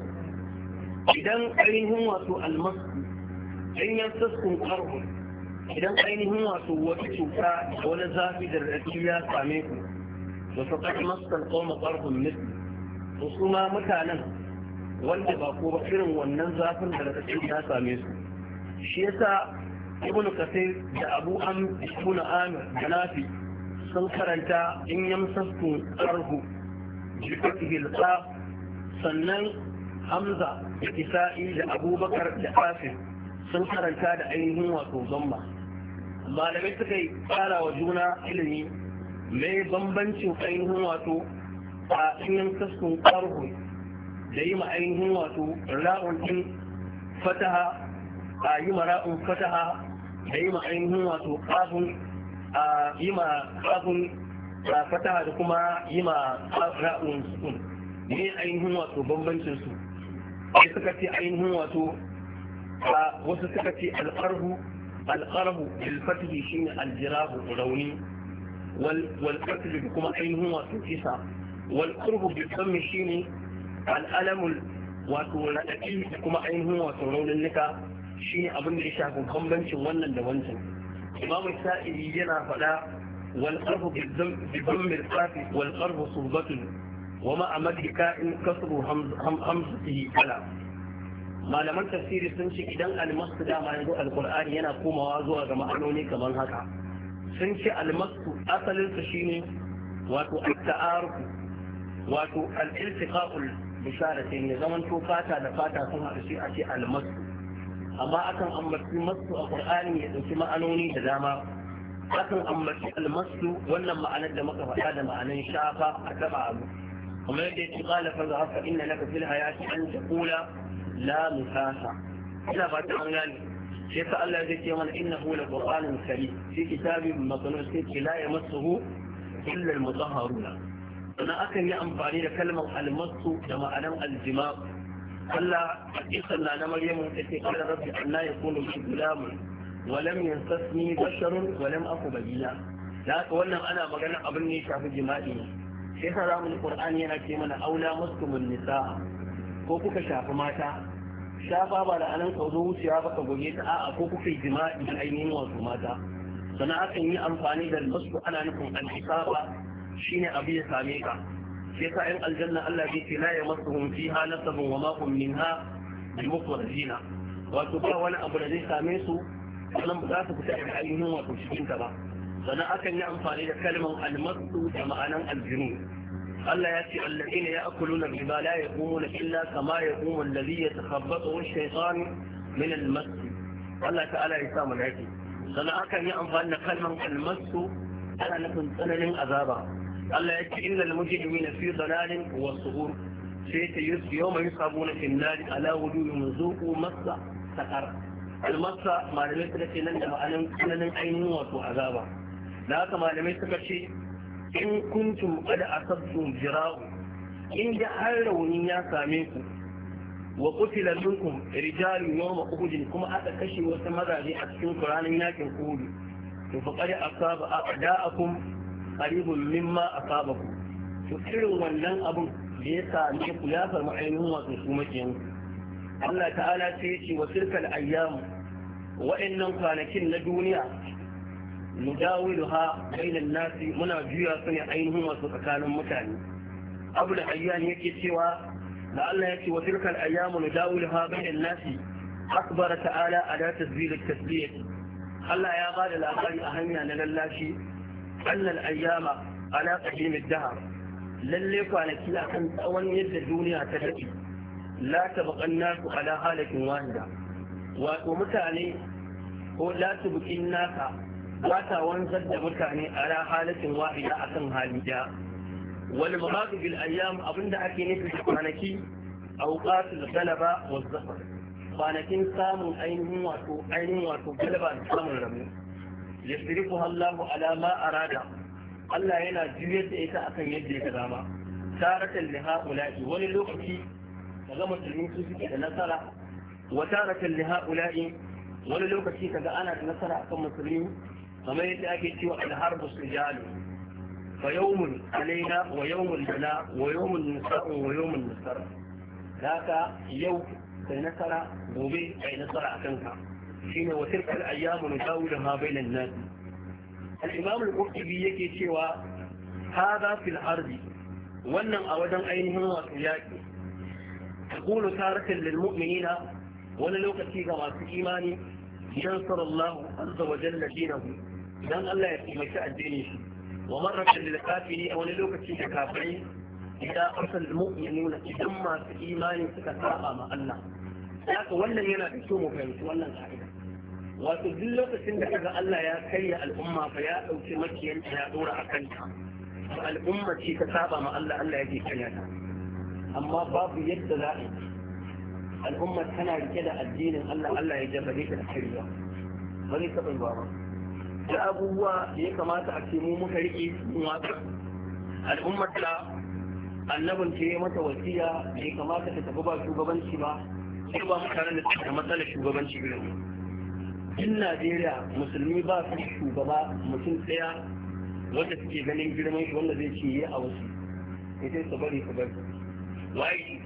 idan ainihin wato almasu in yanka su qarun idan ainihin wato wata cuta da wani zafi da raɗi ya same ku da faqad masal qawma qarhum mithl to kuma mutanen wanda ba ko ba irin wannan zafin da radadin ya same su shi yasa ibnu kasir da abu am ibnu amir da nafi sun karanta in yamsasku qarhu bi fatihi al-qaf sannan hamza da kisa'i da abubakar da afif sun karanta da ainihin wato zamma malamai suka yi kara wa juna ilimi mai bambancin ainihin wato a in kaskun ƙarhu da yi ma ainihin wato ra'un ɗin fataha a yi ma ra'un fataha da yi ma ainihin wato ƙafun a yi ma ƙafun fataha da kuma yi ma ra'un sukun ne ainihin wato bambancin su sai suka ce ainihin wato a wasu suka ce alƙarhu alƙarhu bilfatihi shine aljirahu rauni wal qatl kuma ainihin wato kisa wal qurbu bisammi shine al'alamul wato radadi kuma ainihin wato raunin nika shine abin da ya shafi bambancin wannan da wancan imamu sa'idi yana faɗa wal qarbu bidammi al-qafi wal qarbu subatun wa ma amadika in kasru hamzatihi ala malaman tafsiri sun ce idan almasu dama yanzu alqur'ani yana komawa zuwa ga ma'anoni kamar haka sun ce almasu asalinsa shine wato at-ta'aruf wato al-iltiqa'ul bisharatin ya zaman to fata da fata sun haɗu shi a ce almasu amma akan ambaci masu a qur'ani ya dauki ma'anoni da dama akan ambaci almasu wannan ma'anar da muka faɗa da ma'anar shafa a taba abu kuma yadda ya ce qala fa zahafa inna laka fil hayati an taqula la misasa ina ba ta an gane shi yasa Allah zai ce mana innahu la qur'anun karim fi kitabin maknun sai ce la yamassuhu illa al-mutahharuna sannan akan yi amfani da kalmar almasu da ma'anan aljima Allah a kisan na na Maryamu ta ce qala rabbi anna yakunu li gulamun wa lam yansasni basharun wa lam aku bayyina da haka wannan ana magana abin ne shafi jima'i sai yasa zamu Qur'ani yana ce mana aula muskumun nisa ko kuka shafi mata shafa ba da anan ka zo wucewa ba ka goge ta a'a ko kuka yi jima'i da ainihin wasu mata sannan akan yi amfani da almasu ana nufin al-hisaba shine abu ya same ka sai ka in aljanna Allah bai ce la yamassuhum fiha nasabun wa ma hum minha bimukhrajina wato ba wani abu da zai same su sannan ba za su fita daga ainihin wato cikin ta ba sannan akan yi amfani da kalmar almasu da ma'anan aljinu Allah ya ce alladhina ya'kuluna riba la yaqumuna illa kama yaqumu alladhi yatakhabbathu ash-shaytan min al-mas Allah ta'ala ya sa mu dace sannan akan yi amfani da kalmar almasu ana nufin tsananin azaba Allah ya ce innal mujrimina fi dalalin wa sughur sai ta yus yawma yusabuna fi an-nar ala wujuhihim zuqu massa saqar al-massa malamai suka ce nan da ma'anan tsananin ainihin wato azaba da haka malamai suka ce in kuntum qad asabtum jira'u in da har rauni ya same ku wa qutila minkum rijalun yawma uhud kuma aka kashe wasu mazaje a cikin Qur'anin yakin Uhud to fa qad asaba a'da'akum qaribun mimma asabakum to irin wannan abun da ya same ku ya farma ainihin wato su makiyan Allah ta'ala sai ya ce wa tilkal ayyam wa'annan kwanakin na duniya nudawiluha bainan nasi muna juya su ne ainihin wasu tsakanin mutane abu da ayyan yake cewa da Allah ya ce wa tilkal ayyamu nudawiluha bainan nasi akbar ta'ala ala tasbil at-tasbih Allah ya ba da labari a hanya na lallashi annal ayyama ala qadim ad-dahr lalle kwanaki akan tsawon yadda duniya ta dade la tabqan nasu ala halatin wahida wato mutane ko la tubqin nasa ba ta wanzar da mutane ala halatin wahida akan hali da wal muradu bil ayyam abinda ake nufi da kwanaki awqatul galaba wa zafar kwanakin samun ainihin wato ainihin wato galaba da samun rabu yasrifu Allahu ala ma arada Allah yana juyar da ita akan yadda ya dama taratan li haula'i wani lokaci kaga musulmi su suke da nasara wa taratan li haula'i wani lokaci kaga ana da nasara akan musulmi kamar yadda ake cewa al-harbu sijalu fa yawmun alaina wa yawmun lana wa yawmun nisa'un wa yawmun nasara haka yau kai nasara gobe kai nasara akan ka shine wa tilkal ayyamu nudawiluha bainan nas al-imam al-qurtubi yake cewa hada fil ardi wannan a wajen ainihin wato yaki تقول تارة للمؤمنين وللوقت كما في إيماني ينصر الله عز وجل دينه لأن الله يتمكى الدين ومرة للكافرين وللوقت كافرين إذا أرسل المؤمنون إذا ما في إيماني ستتابع مع الله لكن wannan yana da kyau mu fahimci wannan ka'ida wato duk lokacin da kaga Allah ya karya al'umma fa ya dauki makiyanta ya dora akan ta al'umma ce ta saba ma Allah Allah yake karya ta amma babu yadda za a al'umma tana rike da addinin Allah Allah ya jarrabe ta da karya bari ka bai ba da abubuwa da ya kamata a ce mu muka rike mu waka al'ummar ta annabin ce ya mata wasiya da ya kamata ta tafi ba shugabanci ba sai ba mutanen da suke da matsalar shugabanci irin in Najeriya musulmi ba su shugaba mutum ɗaya wanda suke ganin girman shi wanda zai ce yi a wasu sai su bari su bari waye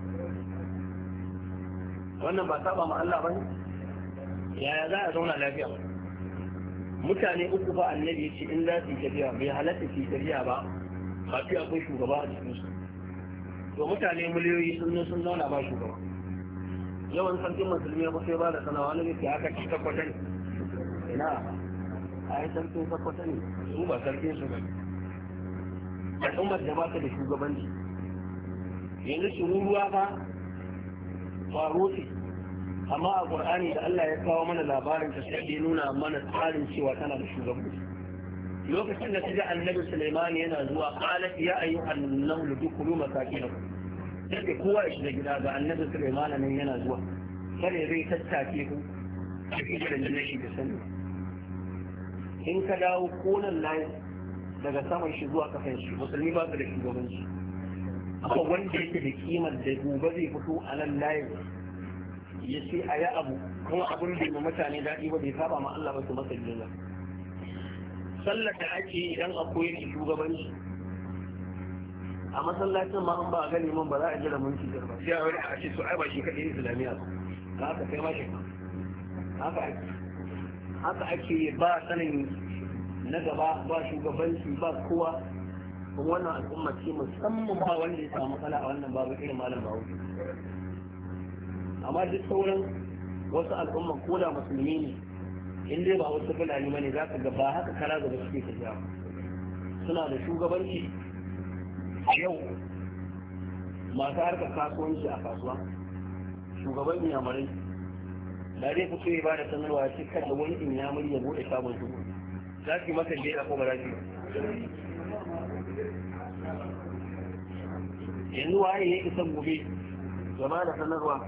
wannan ba saba ma Allah ba ne yaya za a zauna lafiya mutane uku ba annabi ya ce in za su yi tafiya bai halatta su yi tafiya ba ba fi akwai shugaba a cikinsu to mutane miliyoyi sun zo sun zauna ba shugaba yawan sarkin musulmi ya kusa ba da sanawa wani ne aka ci takwata ne ina a yi sarkin takwata ne su ba sarkin su ba al'ummar da ba ta da shugabanci yanzu shururuwa ba kwaro ce amma a ƙur'ani da Allah ya kawo mana labarin ta sai ya nuna mana tsarin cewa tana da shugabanci lokacin da ta ji annabi Sulaiman yana zuwa qalat ya ayyuhan namlu dukulu masakinakum sai kowa ya shiga gida ga annabi Sulaiman nan yana zuwa kare zai tattake ku cikin gidan da shi da sani in ka dawo konan layi daga saman shi zuwa kasan shi musulmi ba su da shugabanci akwai wanda yake da kimar da gobe zai fito a nan layin ya ce a yi abu kuma abin da ma mutane daɗi ba bai saba ma Allah ba su masa jiya sallar da ake idan akwai shugabanci a masallacin ma an ba a gani man ba za a jira mun cikin ba sai a wani a ce su ai ba shi kaɗai islamiyya ba haka kai ma shi haka ake haka ake ba sanin na gaba ba shugabanci ba kowa kuma wannan al'umma ce musamman ba wanda ya samu matsala a wannan babu irin malam bawo amma duk sauran wasu al'umma ko da musulmi ne in dai ba wasu fulani bane za ka ga ba haka kara da suke tafiya suna da shugabanci yau masu harkar kasuwanci a kasuwa shugaban inyamurai da zai fito ya ba da sanarwa ya ce kada wani inyamuri ya bude sabon shugo za su yi maka da ya ko ba za su yanzu waye ya isa gobe ya ba da sanarwa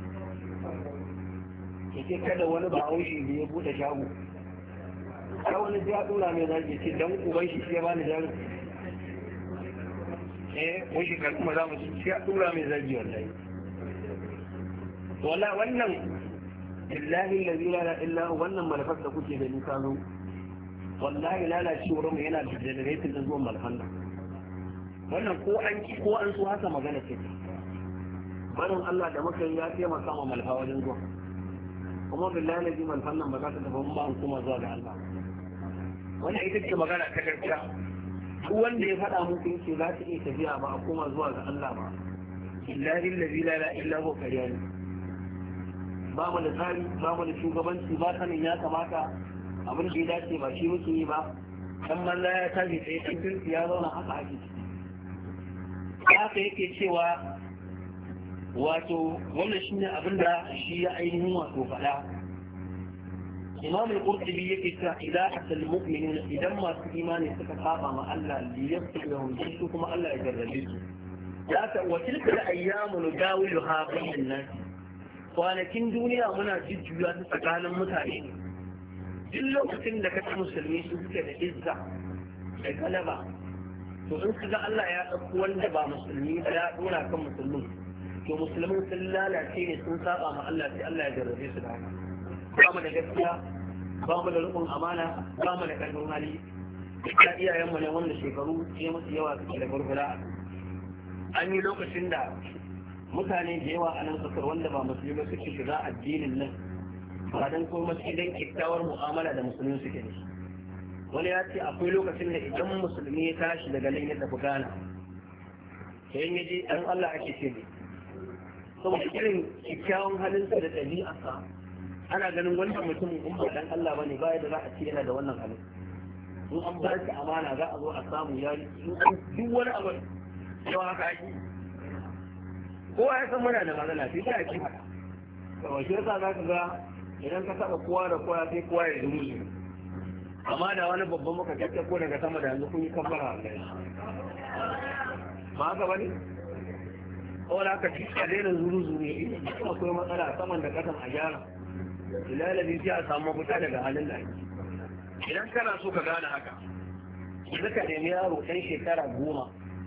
ya ce kada wani ba haushi da ya bude shago har wani ya dora mai zaki ce dan uban shi ya bani jari eh mun shi kan kuma za mu ci ya dora mai zagi wallahi wallahi wannan billahi allazi la ilaha illa huwa wannan malafar da kuke gani ka zo wallahi lalacewar mu yana da generator da zuwan malafan nan wannan ko an ki ko an so haka magana ce barin Allah da muka yi ya taimaka ma malfa wajen zuwa kuma billahi allazi malfan nan ba za ta tafi ba an kuma zuwa ga Allah wannan ita ce magana ta gaskiya duk wanda ya faɗa muku yake za ta iya tafiya ba a koma zuwa ga Allah ba billahi allazi la ilaha illa huwa kariyan ba mu da tsari ba mu da shugabanci ba sanin ya kamata abin da ya dace ba shi muke yi ba dan manza ya tashi sai cikin ya zauna haka ake haka yake cewa wato wannan shine abin da shi ya ainihin wato faɗa imam al-qurtubi yake cewa idan asal mu'minin idan masu imani suka saba ma Allah li yasbihum su kuma Allah ya jarrabe su ya ta wa tilka al-ayyamu nudawiluha bainan nas kwanakin duniya muna jujjuya ta tsakanin mutane duk lokacin da ka musulmi su suke da izza da galaba to in ka ga Allah ya ɗauko wanda ba musulmi ba ya ɗora kan musulmi to musulmin sun lalace ne sun saba ma Allah sai Allah ya jarrabe su da haka ba mu da gaskiya ba mu da rukun amana ba mu da ƙarfin hali duka iyayenmu ne wanda shekaru ce musu yawa suke da gurgura an yi lokacin da mutane da yawa a nan kasar wanda ba musulmi ba suke shiga addinin nan ba dan kuma sai dan kyakkyawar mu'amala da musulmi suke da shi wani ya ce akwai lokacin da idan musulmi ya tashi daga nan ya tafi Ghana sai ya je dan Allah ake ce ne saboda irin kyakkyawan halinsa da ɗabi'arsa ana ganin wannan mutumin in ba dan Allah bane ba da za a ce yana da wannan halin in an ba shi amana za a zo a samu yari in an duk wani abu yau haka ake kowa ya san muna da magana sai ta ake haka kawai shi yasa za ka ga idan ka taɓa kowa da kowa sai kowa ya zuru amma da wani babban muka kyakkyar ko daga sama da yanzu kun yi kabbara a gari ba haka ba ne? wala ka ci a daina zuru-zuru idan akwai matsala saman da kasan a gyara ilalabi sai a samu mafita daga halin da ake idan kana so ka gane haka yanzu ka nemi yaro ɗan shekara goma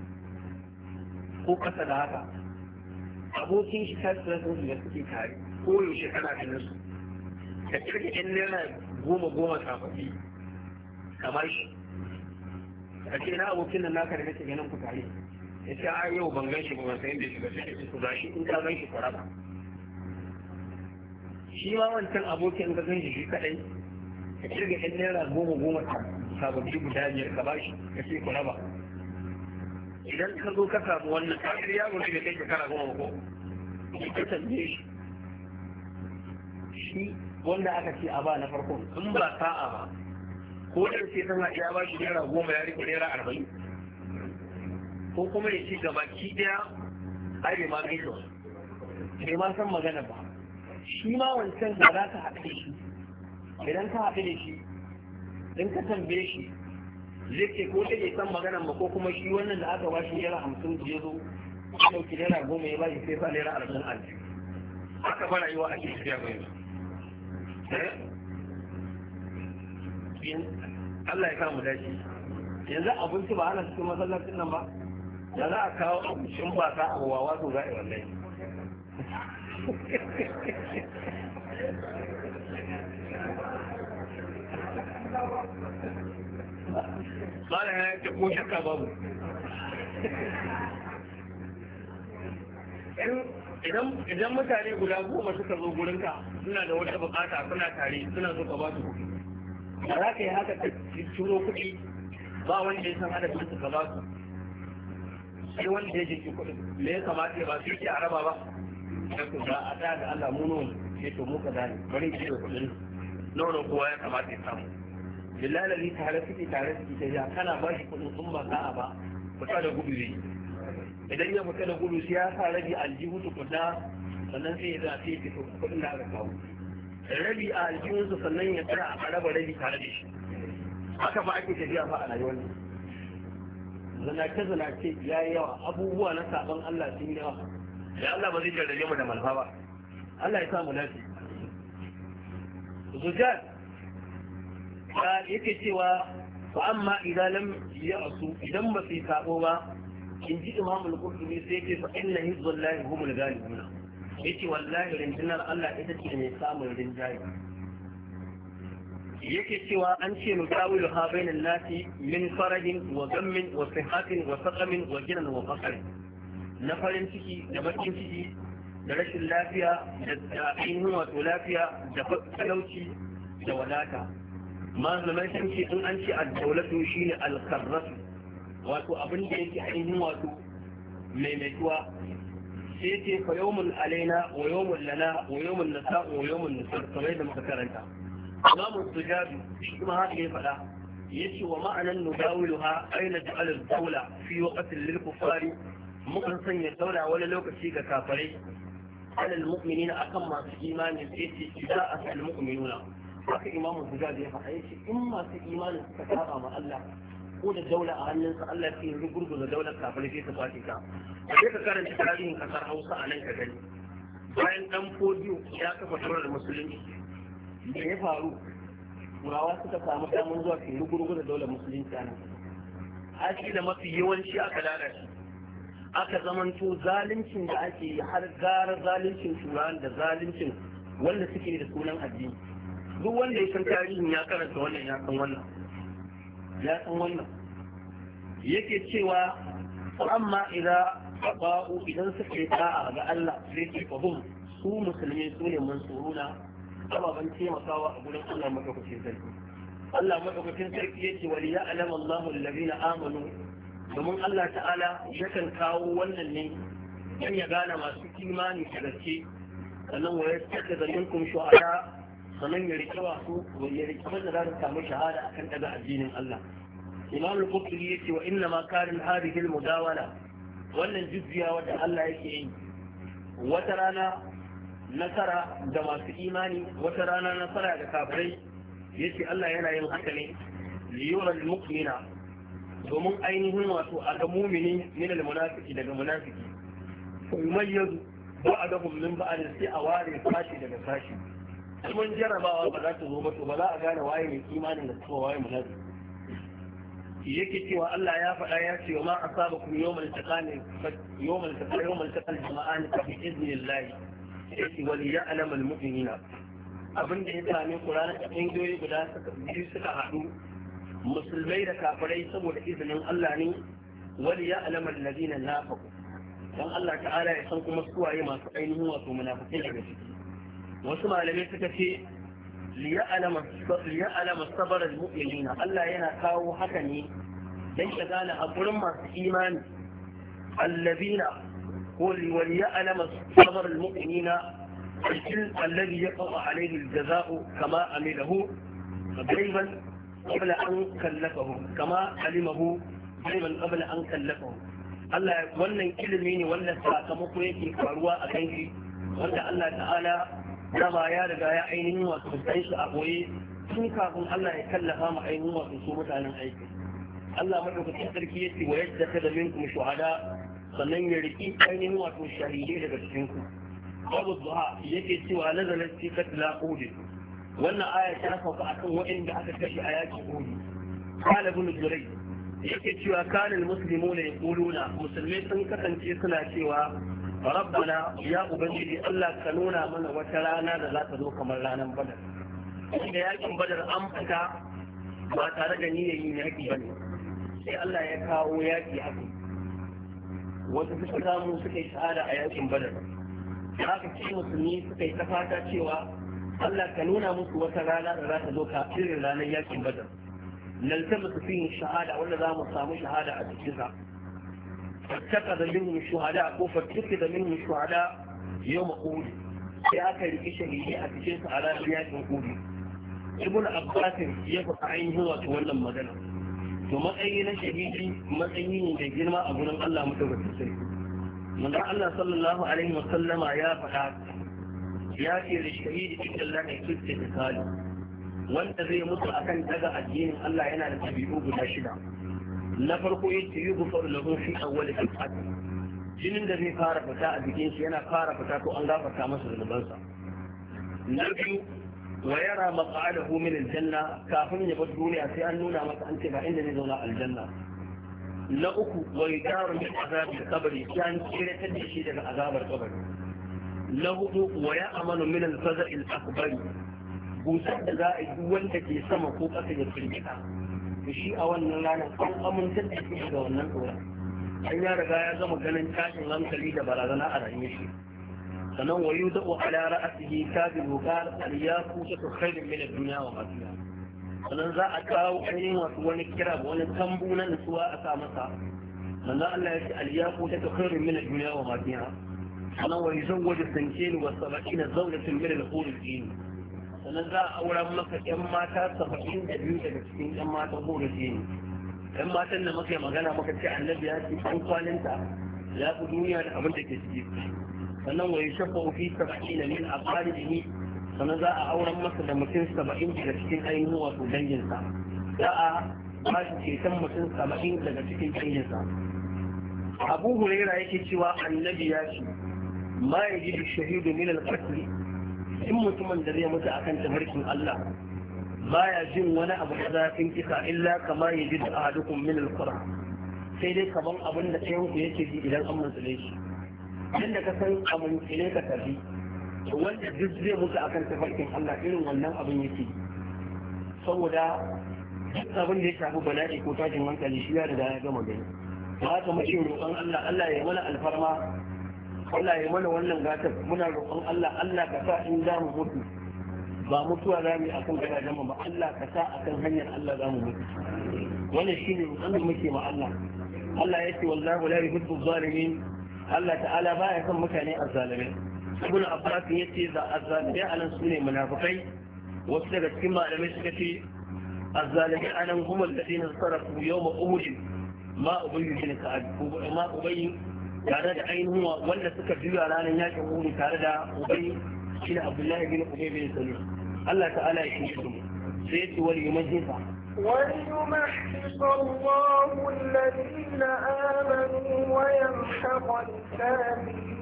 ko ƙasa da haka abokin shi kasuwancin su da suke tare ko yaushe kana ganin su ka kirki ɗan naira goma goma sababbi kamar shi a ce na abokin nan naka da nake ganin ku tare ya ce a yau ban gan shi ba ban san inda shiga sai ce su gashi in ka gan shi ku raba shi ma wancan abokin ka gan shi shi kadai ka kirga ɗan naira goma goma sababbi guda biyar ka ba shi ka ce ku raba idan ka zo ka samu wannan kafin yaro ne da kai shekara goma ko shi ka tambaye shi shi wanda aka ce a ba na farko in ba sa'a ba ko da ce san ya ba shi naira goma ya rike naira arba'in ko kuma ya ci gaba ki daya ai bai ma gaishe bai ma san magana ba shi ma wancan da za ka haɗe shi idan ka haɗe da shi in ka tambaye shi zai ce ko da bai san magana ba ko kuma shi wannan da aka ba shi naira hamsin ya zo ya ɗauki naira goma ya ba shi sai sa naira arba'in aljihu haka ba rayuwa ake tafiya ba yanzu Allah ya kama dace yanzu abinci ba ana cikin masallacin nan ba da za a kawo abincin ba sa abu wawa to za a yi wallahi ba da ya ce ko shakka babu idan mutane guda goma suka zo gurinka suna da wata bukata suna tare suna so ka ba su kuɗi da za ka yi haka ka turo kuɗi ba wanda ya san adadin su ka ba su sai wanda ya jiki kuɗi me ya kamata ya ba su yake a raba ba sai ku ga a da Allah mu nono ya to mu kaza ne bari ki da kuɗin nono kowa ya kamata ya samu billahi lalli tare suke tare suke ta ya kana ba shi kuɗin sun ba sa'a ba fita da gudu ne idan ya fita da gudu sai ya sa rabi aljihu tukunna sannan sai ya za sai ya fito kuɗin da aka kawo rabi a aljihunsu sannan ya tsara a raba rabi tare da shi haka ba ake tafiya fa a rayuwar ne zanace zanace ya yi yawa abubuwa na sabon Allah sun yi yawa da Allah ba zai jarrabe mu da malfa ba Allah ya samu lafi zujad yake cewa fa amma idan lam ya'su idan ba su sabo ba in ji imamul qurtubi sai yake fa inna hizballahi humul ghalibuna yace wallahi rindinar Allah ita ce mai samun rinjaye yake cewa an ce mu tawilu ha bainan nasi min farajin wa gammin wa sihatin wa saqamin wa jinan wa faqr na farin ciki da bakin ciki da rashin lafiya da ainihin wato lafiya da talauci da wadata malamai sun ce in an ce ad-dawlatu shine al-karratu wato abin da yake ainihin wato maimaituwa sai ce fa yawmun alaina wa yawmun lana wa yawmun nasa wa yawmun nusar kamar da muka karanta imamu sujabi shi kuma haka ya faɗa yace wa ma'anan nudawiluha aina ja'al ad-dawla fi waqtin lil kufari mukan sanya daula wani lokaci ga kafirai alal mu'minina akan masu imani sai ce idza asal mu'minuna haka imamu sujabi ya faɗa yace in masu imani suka saba ma Allah ko da daula a hannunsa Allah ya yi gurgurza daular kafirai sai ta kwace ta sai ka karanta tarihin kasar Hausa a nan ka gani bayan dan fodiyo ya kafa daular musulunci da ya faru turawa suka samu damar zuwa su yi gurgurza daular musulunci a nan haki da mafi yawanci aka lalace aka zamanto zaluncin da ake yi har gara zaluncin turawan da zaluncin wanda suke da sunan addini duk wanda ya san tarihin ya karanta wannan ya san wannan ya san wannan yake cewa amma idan ba'u idan suka yi ta'a ga Allah sai ce fahum su musulmi su ne mansuruna ababan taimakawa a gurin Allah madaukakin sarki Allah madaukakin sarki yake wali ya alama Allahu allazina amanu domin Allah ta'ala yakan kawo wannan ne dan ya gane masu imani da gaske sannan wa yastakhidha minkum shuhada sannan ya rike wasu ya rike wanda za su samu shahada akan daga addinin Allah. Imam al-Qurtubi yace wa inna ma kana hadhihi al-mudawala wannan jizya wanda Allah yake yi wata rana nasara da masu imani wata rana nasara da kafirai yace Allah yana yin haka ne liyura al-mu'mina domin ainihin wato a ga mumini min al-munafiqi daga munafiki to yumayyizu ba'dahum min ba'd sai a ware sashi daga sashi kuma jarabawa ba za ta zo ba to ba za a gane waye mai imanin da kuma waye munafiki yake cewa Allah ya faɗa ya ce wa ma asabakum yawmal taqani yawmal taqani yawmal taqal jama'an fa bi idnillah yake wal ya'lam al mu'minina abin da ya same ku ranar da ƙungiyoyi guda suka biyu suka haɗu musulmai da kafirai saboda izinin Allah ne wal ya'lam alladhina nafaqu dan Allah ta'ala ya san kuma suwaye masu ainihin wato munafikai daga ciki wasu malamai suka ce liya'alama sabar al-mu'minina Allah yana kawo haka ne dan ka gane hakurin masu imani allazina qul wa liya'alama sabar al-mu'minina alladhi yaqa'u alayhi al-jazaa'u kama amilahu ghayban qabla an kallafahu kama alimahu ghayban qabla an kallafahu Allah wannan ilimi ne wannan sakamako yake faruwa a kan shi wanda Allah ta'ala dama ya riga ya ainihin wasu san shi a boye tun kafin Allah ya kallafa mu ainihin wasu su mutanen aiki Allah madaukakin sarki ya ce wa yadda kada minkum shuhada sannan ya riki ainihin wato shahidai daga cikin ku Abu Zuha yake cewa nazalat fi qatla Uhud wannan aya ta sauka akan waɗanda aka kashe a yakin Uhud qala ibn Jurayj yake cewa kana almuslimuna yaquluna musulmai sun kasance suna cewa rabbana ya ubangiji Allah ka nuna mana wata rana da za ta zo kamar ranar badar da yakin badar an fita ba tare da niyyar yin yaki bane sai Allah ya kawo yaki a kai wasu suka samu suka yi shahada a yakin badar haka ce musulmi suka yi ta fata cewa Allah ka nuna musu wata rana da za ta zo ka irin ranar yakin badar naltamu fihi shahada wanda za mu samu shahada a cikin sa فاتخذ منهم الشهداء وفاتخذ منهم الشهداء يوم أول في آخر شهيدي أتشيس على رياض أول ابن عباس يفق عين هو تولى المدنة ثم أين شهيدي ما أين يجينا ما أقول الله متوسل من الله صلى الله عليه وسلم يا فقط ياتي للشهيد إن الله يكتب تكالي وانت زي مطلع كان تدع الدين الله ينال تبيعوه بالأشدع na farko yace yi gufar lahu fi awwal al-fath jinin da zai fara fita a jikin shi yana fara fita to an gafarta masa zunubansa na biyu wa yara maq'adahu min al-janna kafin ya bar duniya sai an nuna masa an ce ga inda zai zauna aljanna na uku wa yadaru min azab al-qabri sai an tsiratar da shi daga azabar kabari na hudu wa ya amanu min al-faza' al-akbar busar da za a yi wanda ke sama ko ƙasa ya firgita shi a wannan ranar an amintar da shi ga wannan tsoron an ya riga ya gama ganin tashin hankali da barazana a rayuwar shi sannan wayu da ala ra'atihi tabil bukar aliyaku ta khairin min ad-dunya wa ma fiha sannan za a kawo ainihin wasu wani kira wani tambu na nutsuwa a sa masa sannan Allah ya ce aliyaku ta khairin min ad-dunya wa ma fiha sannan wayu zawwaju sankin wa sab'ina zawjatan min al-hurul sannan za a auren maka yan mata saba'in da biyu daga cikin yan matan horo ce ne yan matan da muka yi magana maka ce annabi ya ce an kwaninta ya fi duniya da abin da ke ciki sannan wai shafa ofi saba'in da min a ƙarihi sannan za a auren masa da mutum saba'in daga cikin ainihin wato danginsa za a ba shi ceton mutum saba'in daga cikin danginsa abu huraira yake cewa annabi ya ce ma ya ji shahidu min al-qatl in mutumin da zai mutu akan tafarkin Allah baya jin wani abu da zafin kisa illa kama ya ji da ahadukum min al-qura sai dai kaman abin da ɗayan ku yake ji idan an mutsule shi inda ka san abin ne ka tafi to wanda duk zai mutu akan tafarkin Allah irin wannan abin yake saboda duk abin da ya shafi bala'i ko tashin hankali shi ya riga ya gama gani ba haka muke roƙon Allah Allah ya mana alfarma Allah ya mana wannan gatar muna roƙon Allah Allah ka sa in za mu mutu ba mutuwa za mu yi akan gadajen mu ba Allah ka sa akan hanyar Allah za mu mutu wannan shine roƙon da muke ma Allah Allah ya ce wallahu la yuhibbu zalimin Allah ta'ala baya son mutane azzalimai ibn Abbas yace za azzalimai anan sune munafikai wasu daga cikin malamai suka ce azzalimai anan humul ladina sarafu yawma uhud ma ubayy bin ka'ab ma ubayy tare da ainihin wanda suka juya ranar yakin uhud tare da ubayy shine Abdullahi bin Ubay bin Salul Allah ta'ala ya shi su sai yace wal yumajjisa وليمحص الله الذين آمنوا ويمحق الكافرين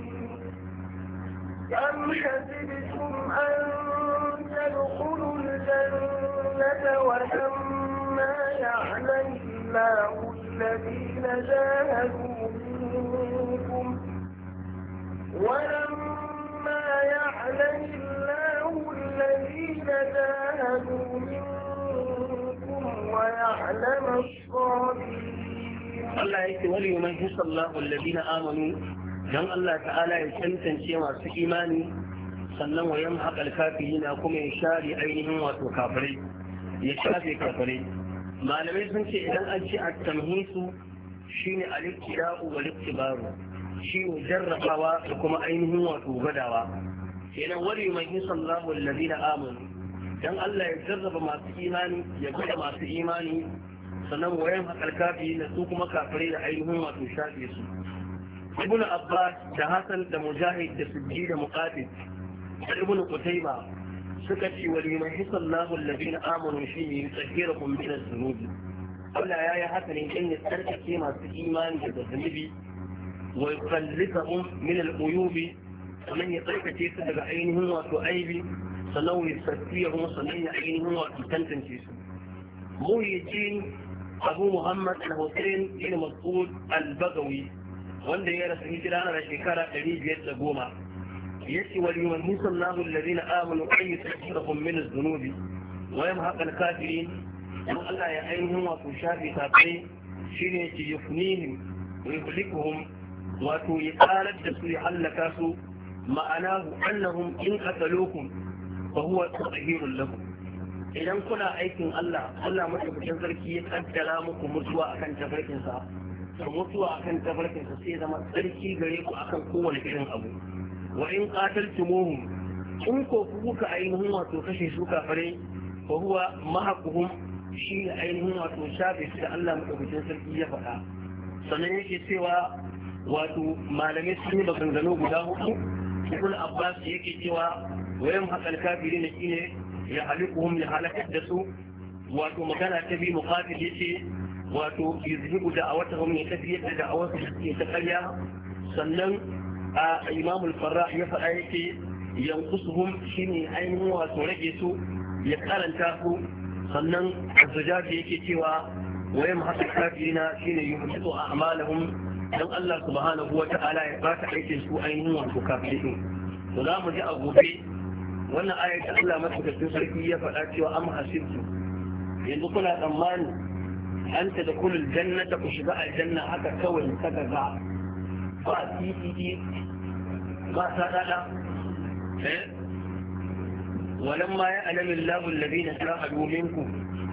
أم حسبتم أن تدخلوا الجنة ولما يعلم الله الذين جاهدوا منكم ولما يعلم الله الذين جاهدوا منكم ويعلم الصابرين الله يكي وليمحص الله الذين آمنوا dan Allah ta'ala ya tantance masu imani sannan wa yamhaq al-kafirin kuma ya share ainihin wato kafirai ya shafe kafirai malamai sun ce idan an ce at-tamhisu shine al-ibtida'u wal iktibaru shine jarrabawa da kuma ainihin wato gadawa kenan waliyumahhisu Allahu alladhina amanu dan Allah ya jarraba masu imani ya gwada masu imani sannan wayan haƙar kafi da su kuma kafirai da ainihin wato shafe su ibnu Abbas da Hassan da Mujahid da Sujji da Muqatil da ibnu Qutayba suka ce waliyumahhisu Allahu alladhina amanu shi ne yutahhiruhum min az-zunubi Allah ya yi haka ne in ya tsarkake masu imani daga zunubi wa yukhallifahum min al-uyubi sannan ya tsarkake su daga ainihin wato aibi sannan ya sassiyahum sannan ya ainihin wato tantance su muhyiddin Abu Muhammad al-Husayn ibn Mas'ud al-Bagawi wanda ya rasu hijira na shekara ɗari biyar da goma yace wal yumannisu Allahu alladhina amanu an yutahhirahum min az-zunubi wa yamhaq al-kafirin dan Allah ya ainihin wato shafi kafirai shine yace yufnihim wa yuhlikuhum wato ya karar da su ya hallaka su ma'anahu annahum in qataluukum fa huwa tahhirun lakum idan kuna aikin Allah Allah madaukakin sarki ya kaddara muku mutuwa akan tafarkin sa to mutuwa akan tafarkin sa sai zama sarki gare ku akan kowane irin abu wa in qataltumuhum in ko kuka ainihin wato kashe su kafare fa huwa mahaquhum shi ainihin wato shafe su da Allah madaukakin sarki ya faɗa sannan yake cewa wato malamai sun yi maganganu guda hudu ibn Abbas yake cewa wayan haƙal kafiri ne shine ya halikuhum ya halakar da su wato magana ta bi muqatil yace wato yuzhibu da awatahum ya tafiyar da da'awar su ke ta ƙarya sannan a Imam al-Farra ya faɗa yake yanqusuhum shine ainihin wato rage su ya karanta su sannan az-Zujaji yake cewa wayan haƙal kafirina shine yuhdisu a'malahum dan Allah subhanahu wa ta'ala ya bata aikin su ainihin wato kafirin to za mu ji a gobe wannan ayar da Allah madaukakin sarki ya faɗa cewa am hasibtu yanzu kuna tsammani an ta da kulul jannata ku shiga aljanna haka kawai saka ga ba titi ba sadada eh walamma ya'lamu Allahu alladhina jahadu minkum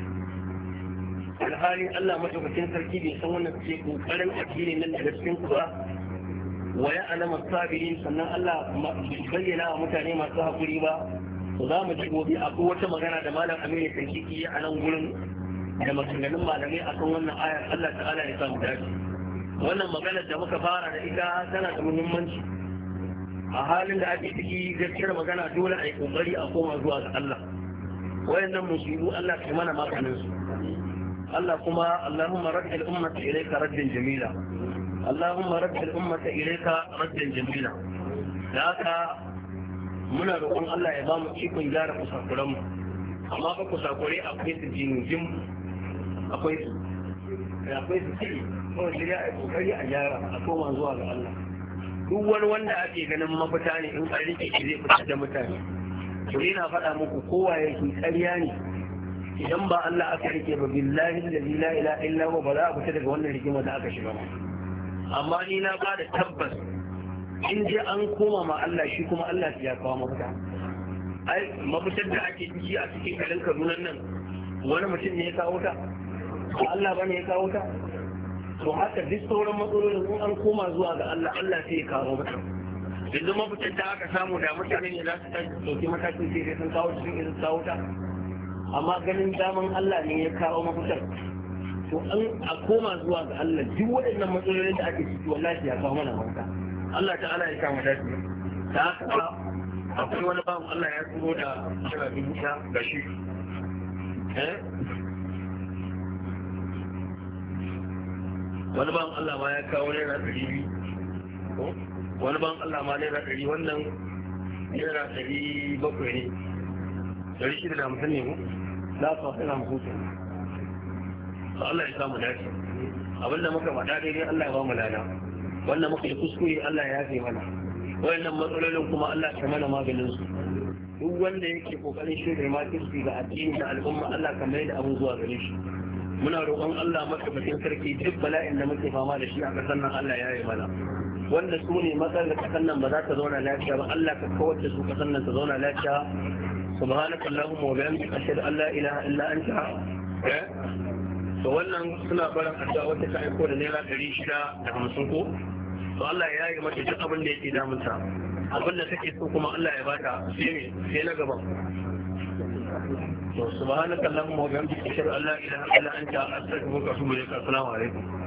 alhalin Allah madaukakin sarki bai san wannan ce kokarin addini nan daga cikin ku ba wa ya alama sabirin sannan Allah bayyana wa mutane masu hakuri ba za mu ji gobe akwai wata magana da malam Aminu Sankiki a nan gurin da maganganun malamai akan wannan ayar Allah ta'ala ya samu dace wannan magana da muka fara da ita tana da muhimmanci a halin da ake ciki gaskiyar magana dole a yi kokari a koma zuwa ga Allah wayannan musibu Allah ya mana maganin su Allah kuma Allahumma raddil ummata ilayka raddan jamila Allahumma raddil ummata ilayka raddan jamila da haka muna roƙon Allah ya ba mu ikon gyara kusakuran mu amma ba kusakure akwai su jinjin akwai su akwai su ci ko shi ya kokari a gyara a koma zuwa ga Allah duk wani wanda ake ganin mafita ne in ƙarfi ke zai fitar da mutane to ina faɗa muku kowa yake ƙarya ne idan ba Allah aka rike ba billahi la ilaha illa huwa ba za a fita daga wannan rigima da aka shiga ba amma ni na ba da tabbas in je an koma ma Allah shi kuma Allah ya kawo mafita ai mafitar da ake ciki a cikin garin Kaduna nan wani mutum ne ya kawo ta ba Allah bane ya kawo ta to haka duk sauran matsalolin in an koma zuwa ga Allah Allah sai ya kawo mutum yanzu mafitar da aka samu da mutane ne za su ɗauki matakin sai sun kawo cikin irin kawo ta amma ganin daman Allah ne ya kawo mafitar to an a koma zuwa ga Allah duk waɗannan matsalolin da ake ciki wallahi ya kawo mana mafita Allah ta'ala ya kama dace da haka akwai wani babu Allah ya tsoro da shara dubu ta gashi eh wani ban Allah ma ya kawo naira ɗari biyu wani ban Allah ma naira ɗari wannan naira ɗari bakwai ne ɗari shida da hamsin ne mu za su wasu na mutu Allah ya samu dace abinda muka faɗa daidai Allah ya ba mu lada wannan muka yi kuskure Allah ya yafe mana wayannan matsalolin kuma Allah ya mana maganin su duk wanda yake kokarin shirya makirci ga addini da al'umma Allah ka mai da abin zuwa gare shi muna roƙon Allah madaukakin sarki duk bala'in da muke fama da shi a ƙasar nan Allah ya yi mana wanda su ne matsalar ƙasar nan ba za ta zauna lafiya ba Allah ka kawar da su ƙasar nan ta zauna lafiya subhanaka allahumma wa bihamdika ashhadu an la ilaha illa anta to wannan suna barin addu'a wata ta aiko da naira ɗari shida da hamsin ko to Allah ya yi mata duk abin da yake damunta abin da take so kuma Allah ya bata sai ne sai na gaba to subhanaka allahumma wa bihamdika ashhadu an la ilaha illa anta astaghfiruka wa atubu ilaik assalamu alaikum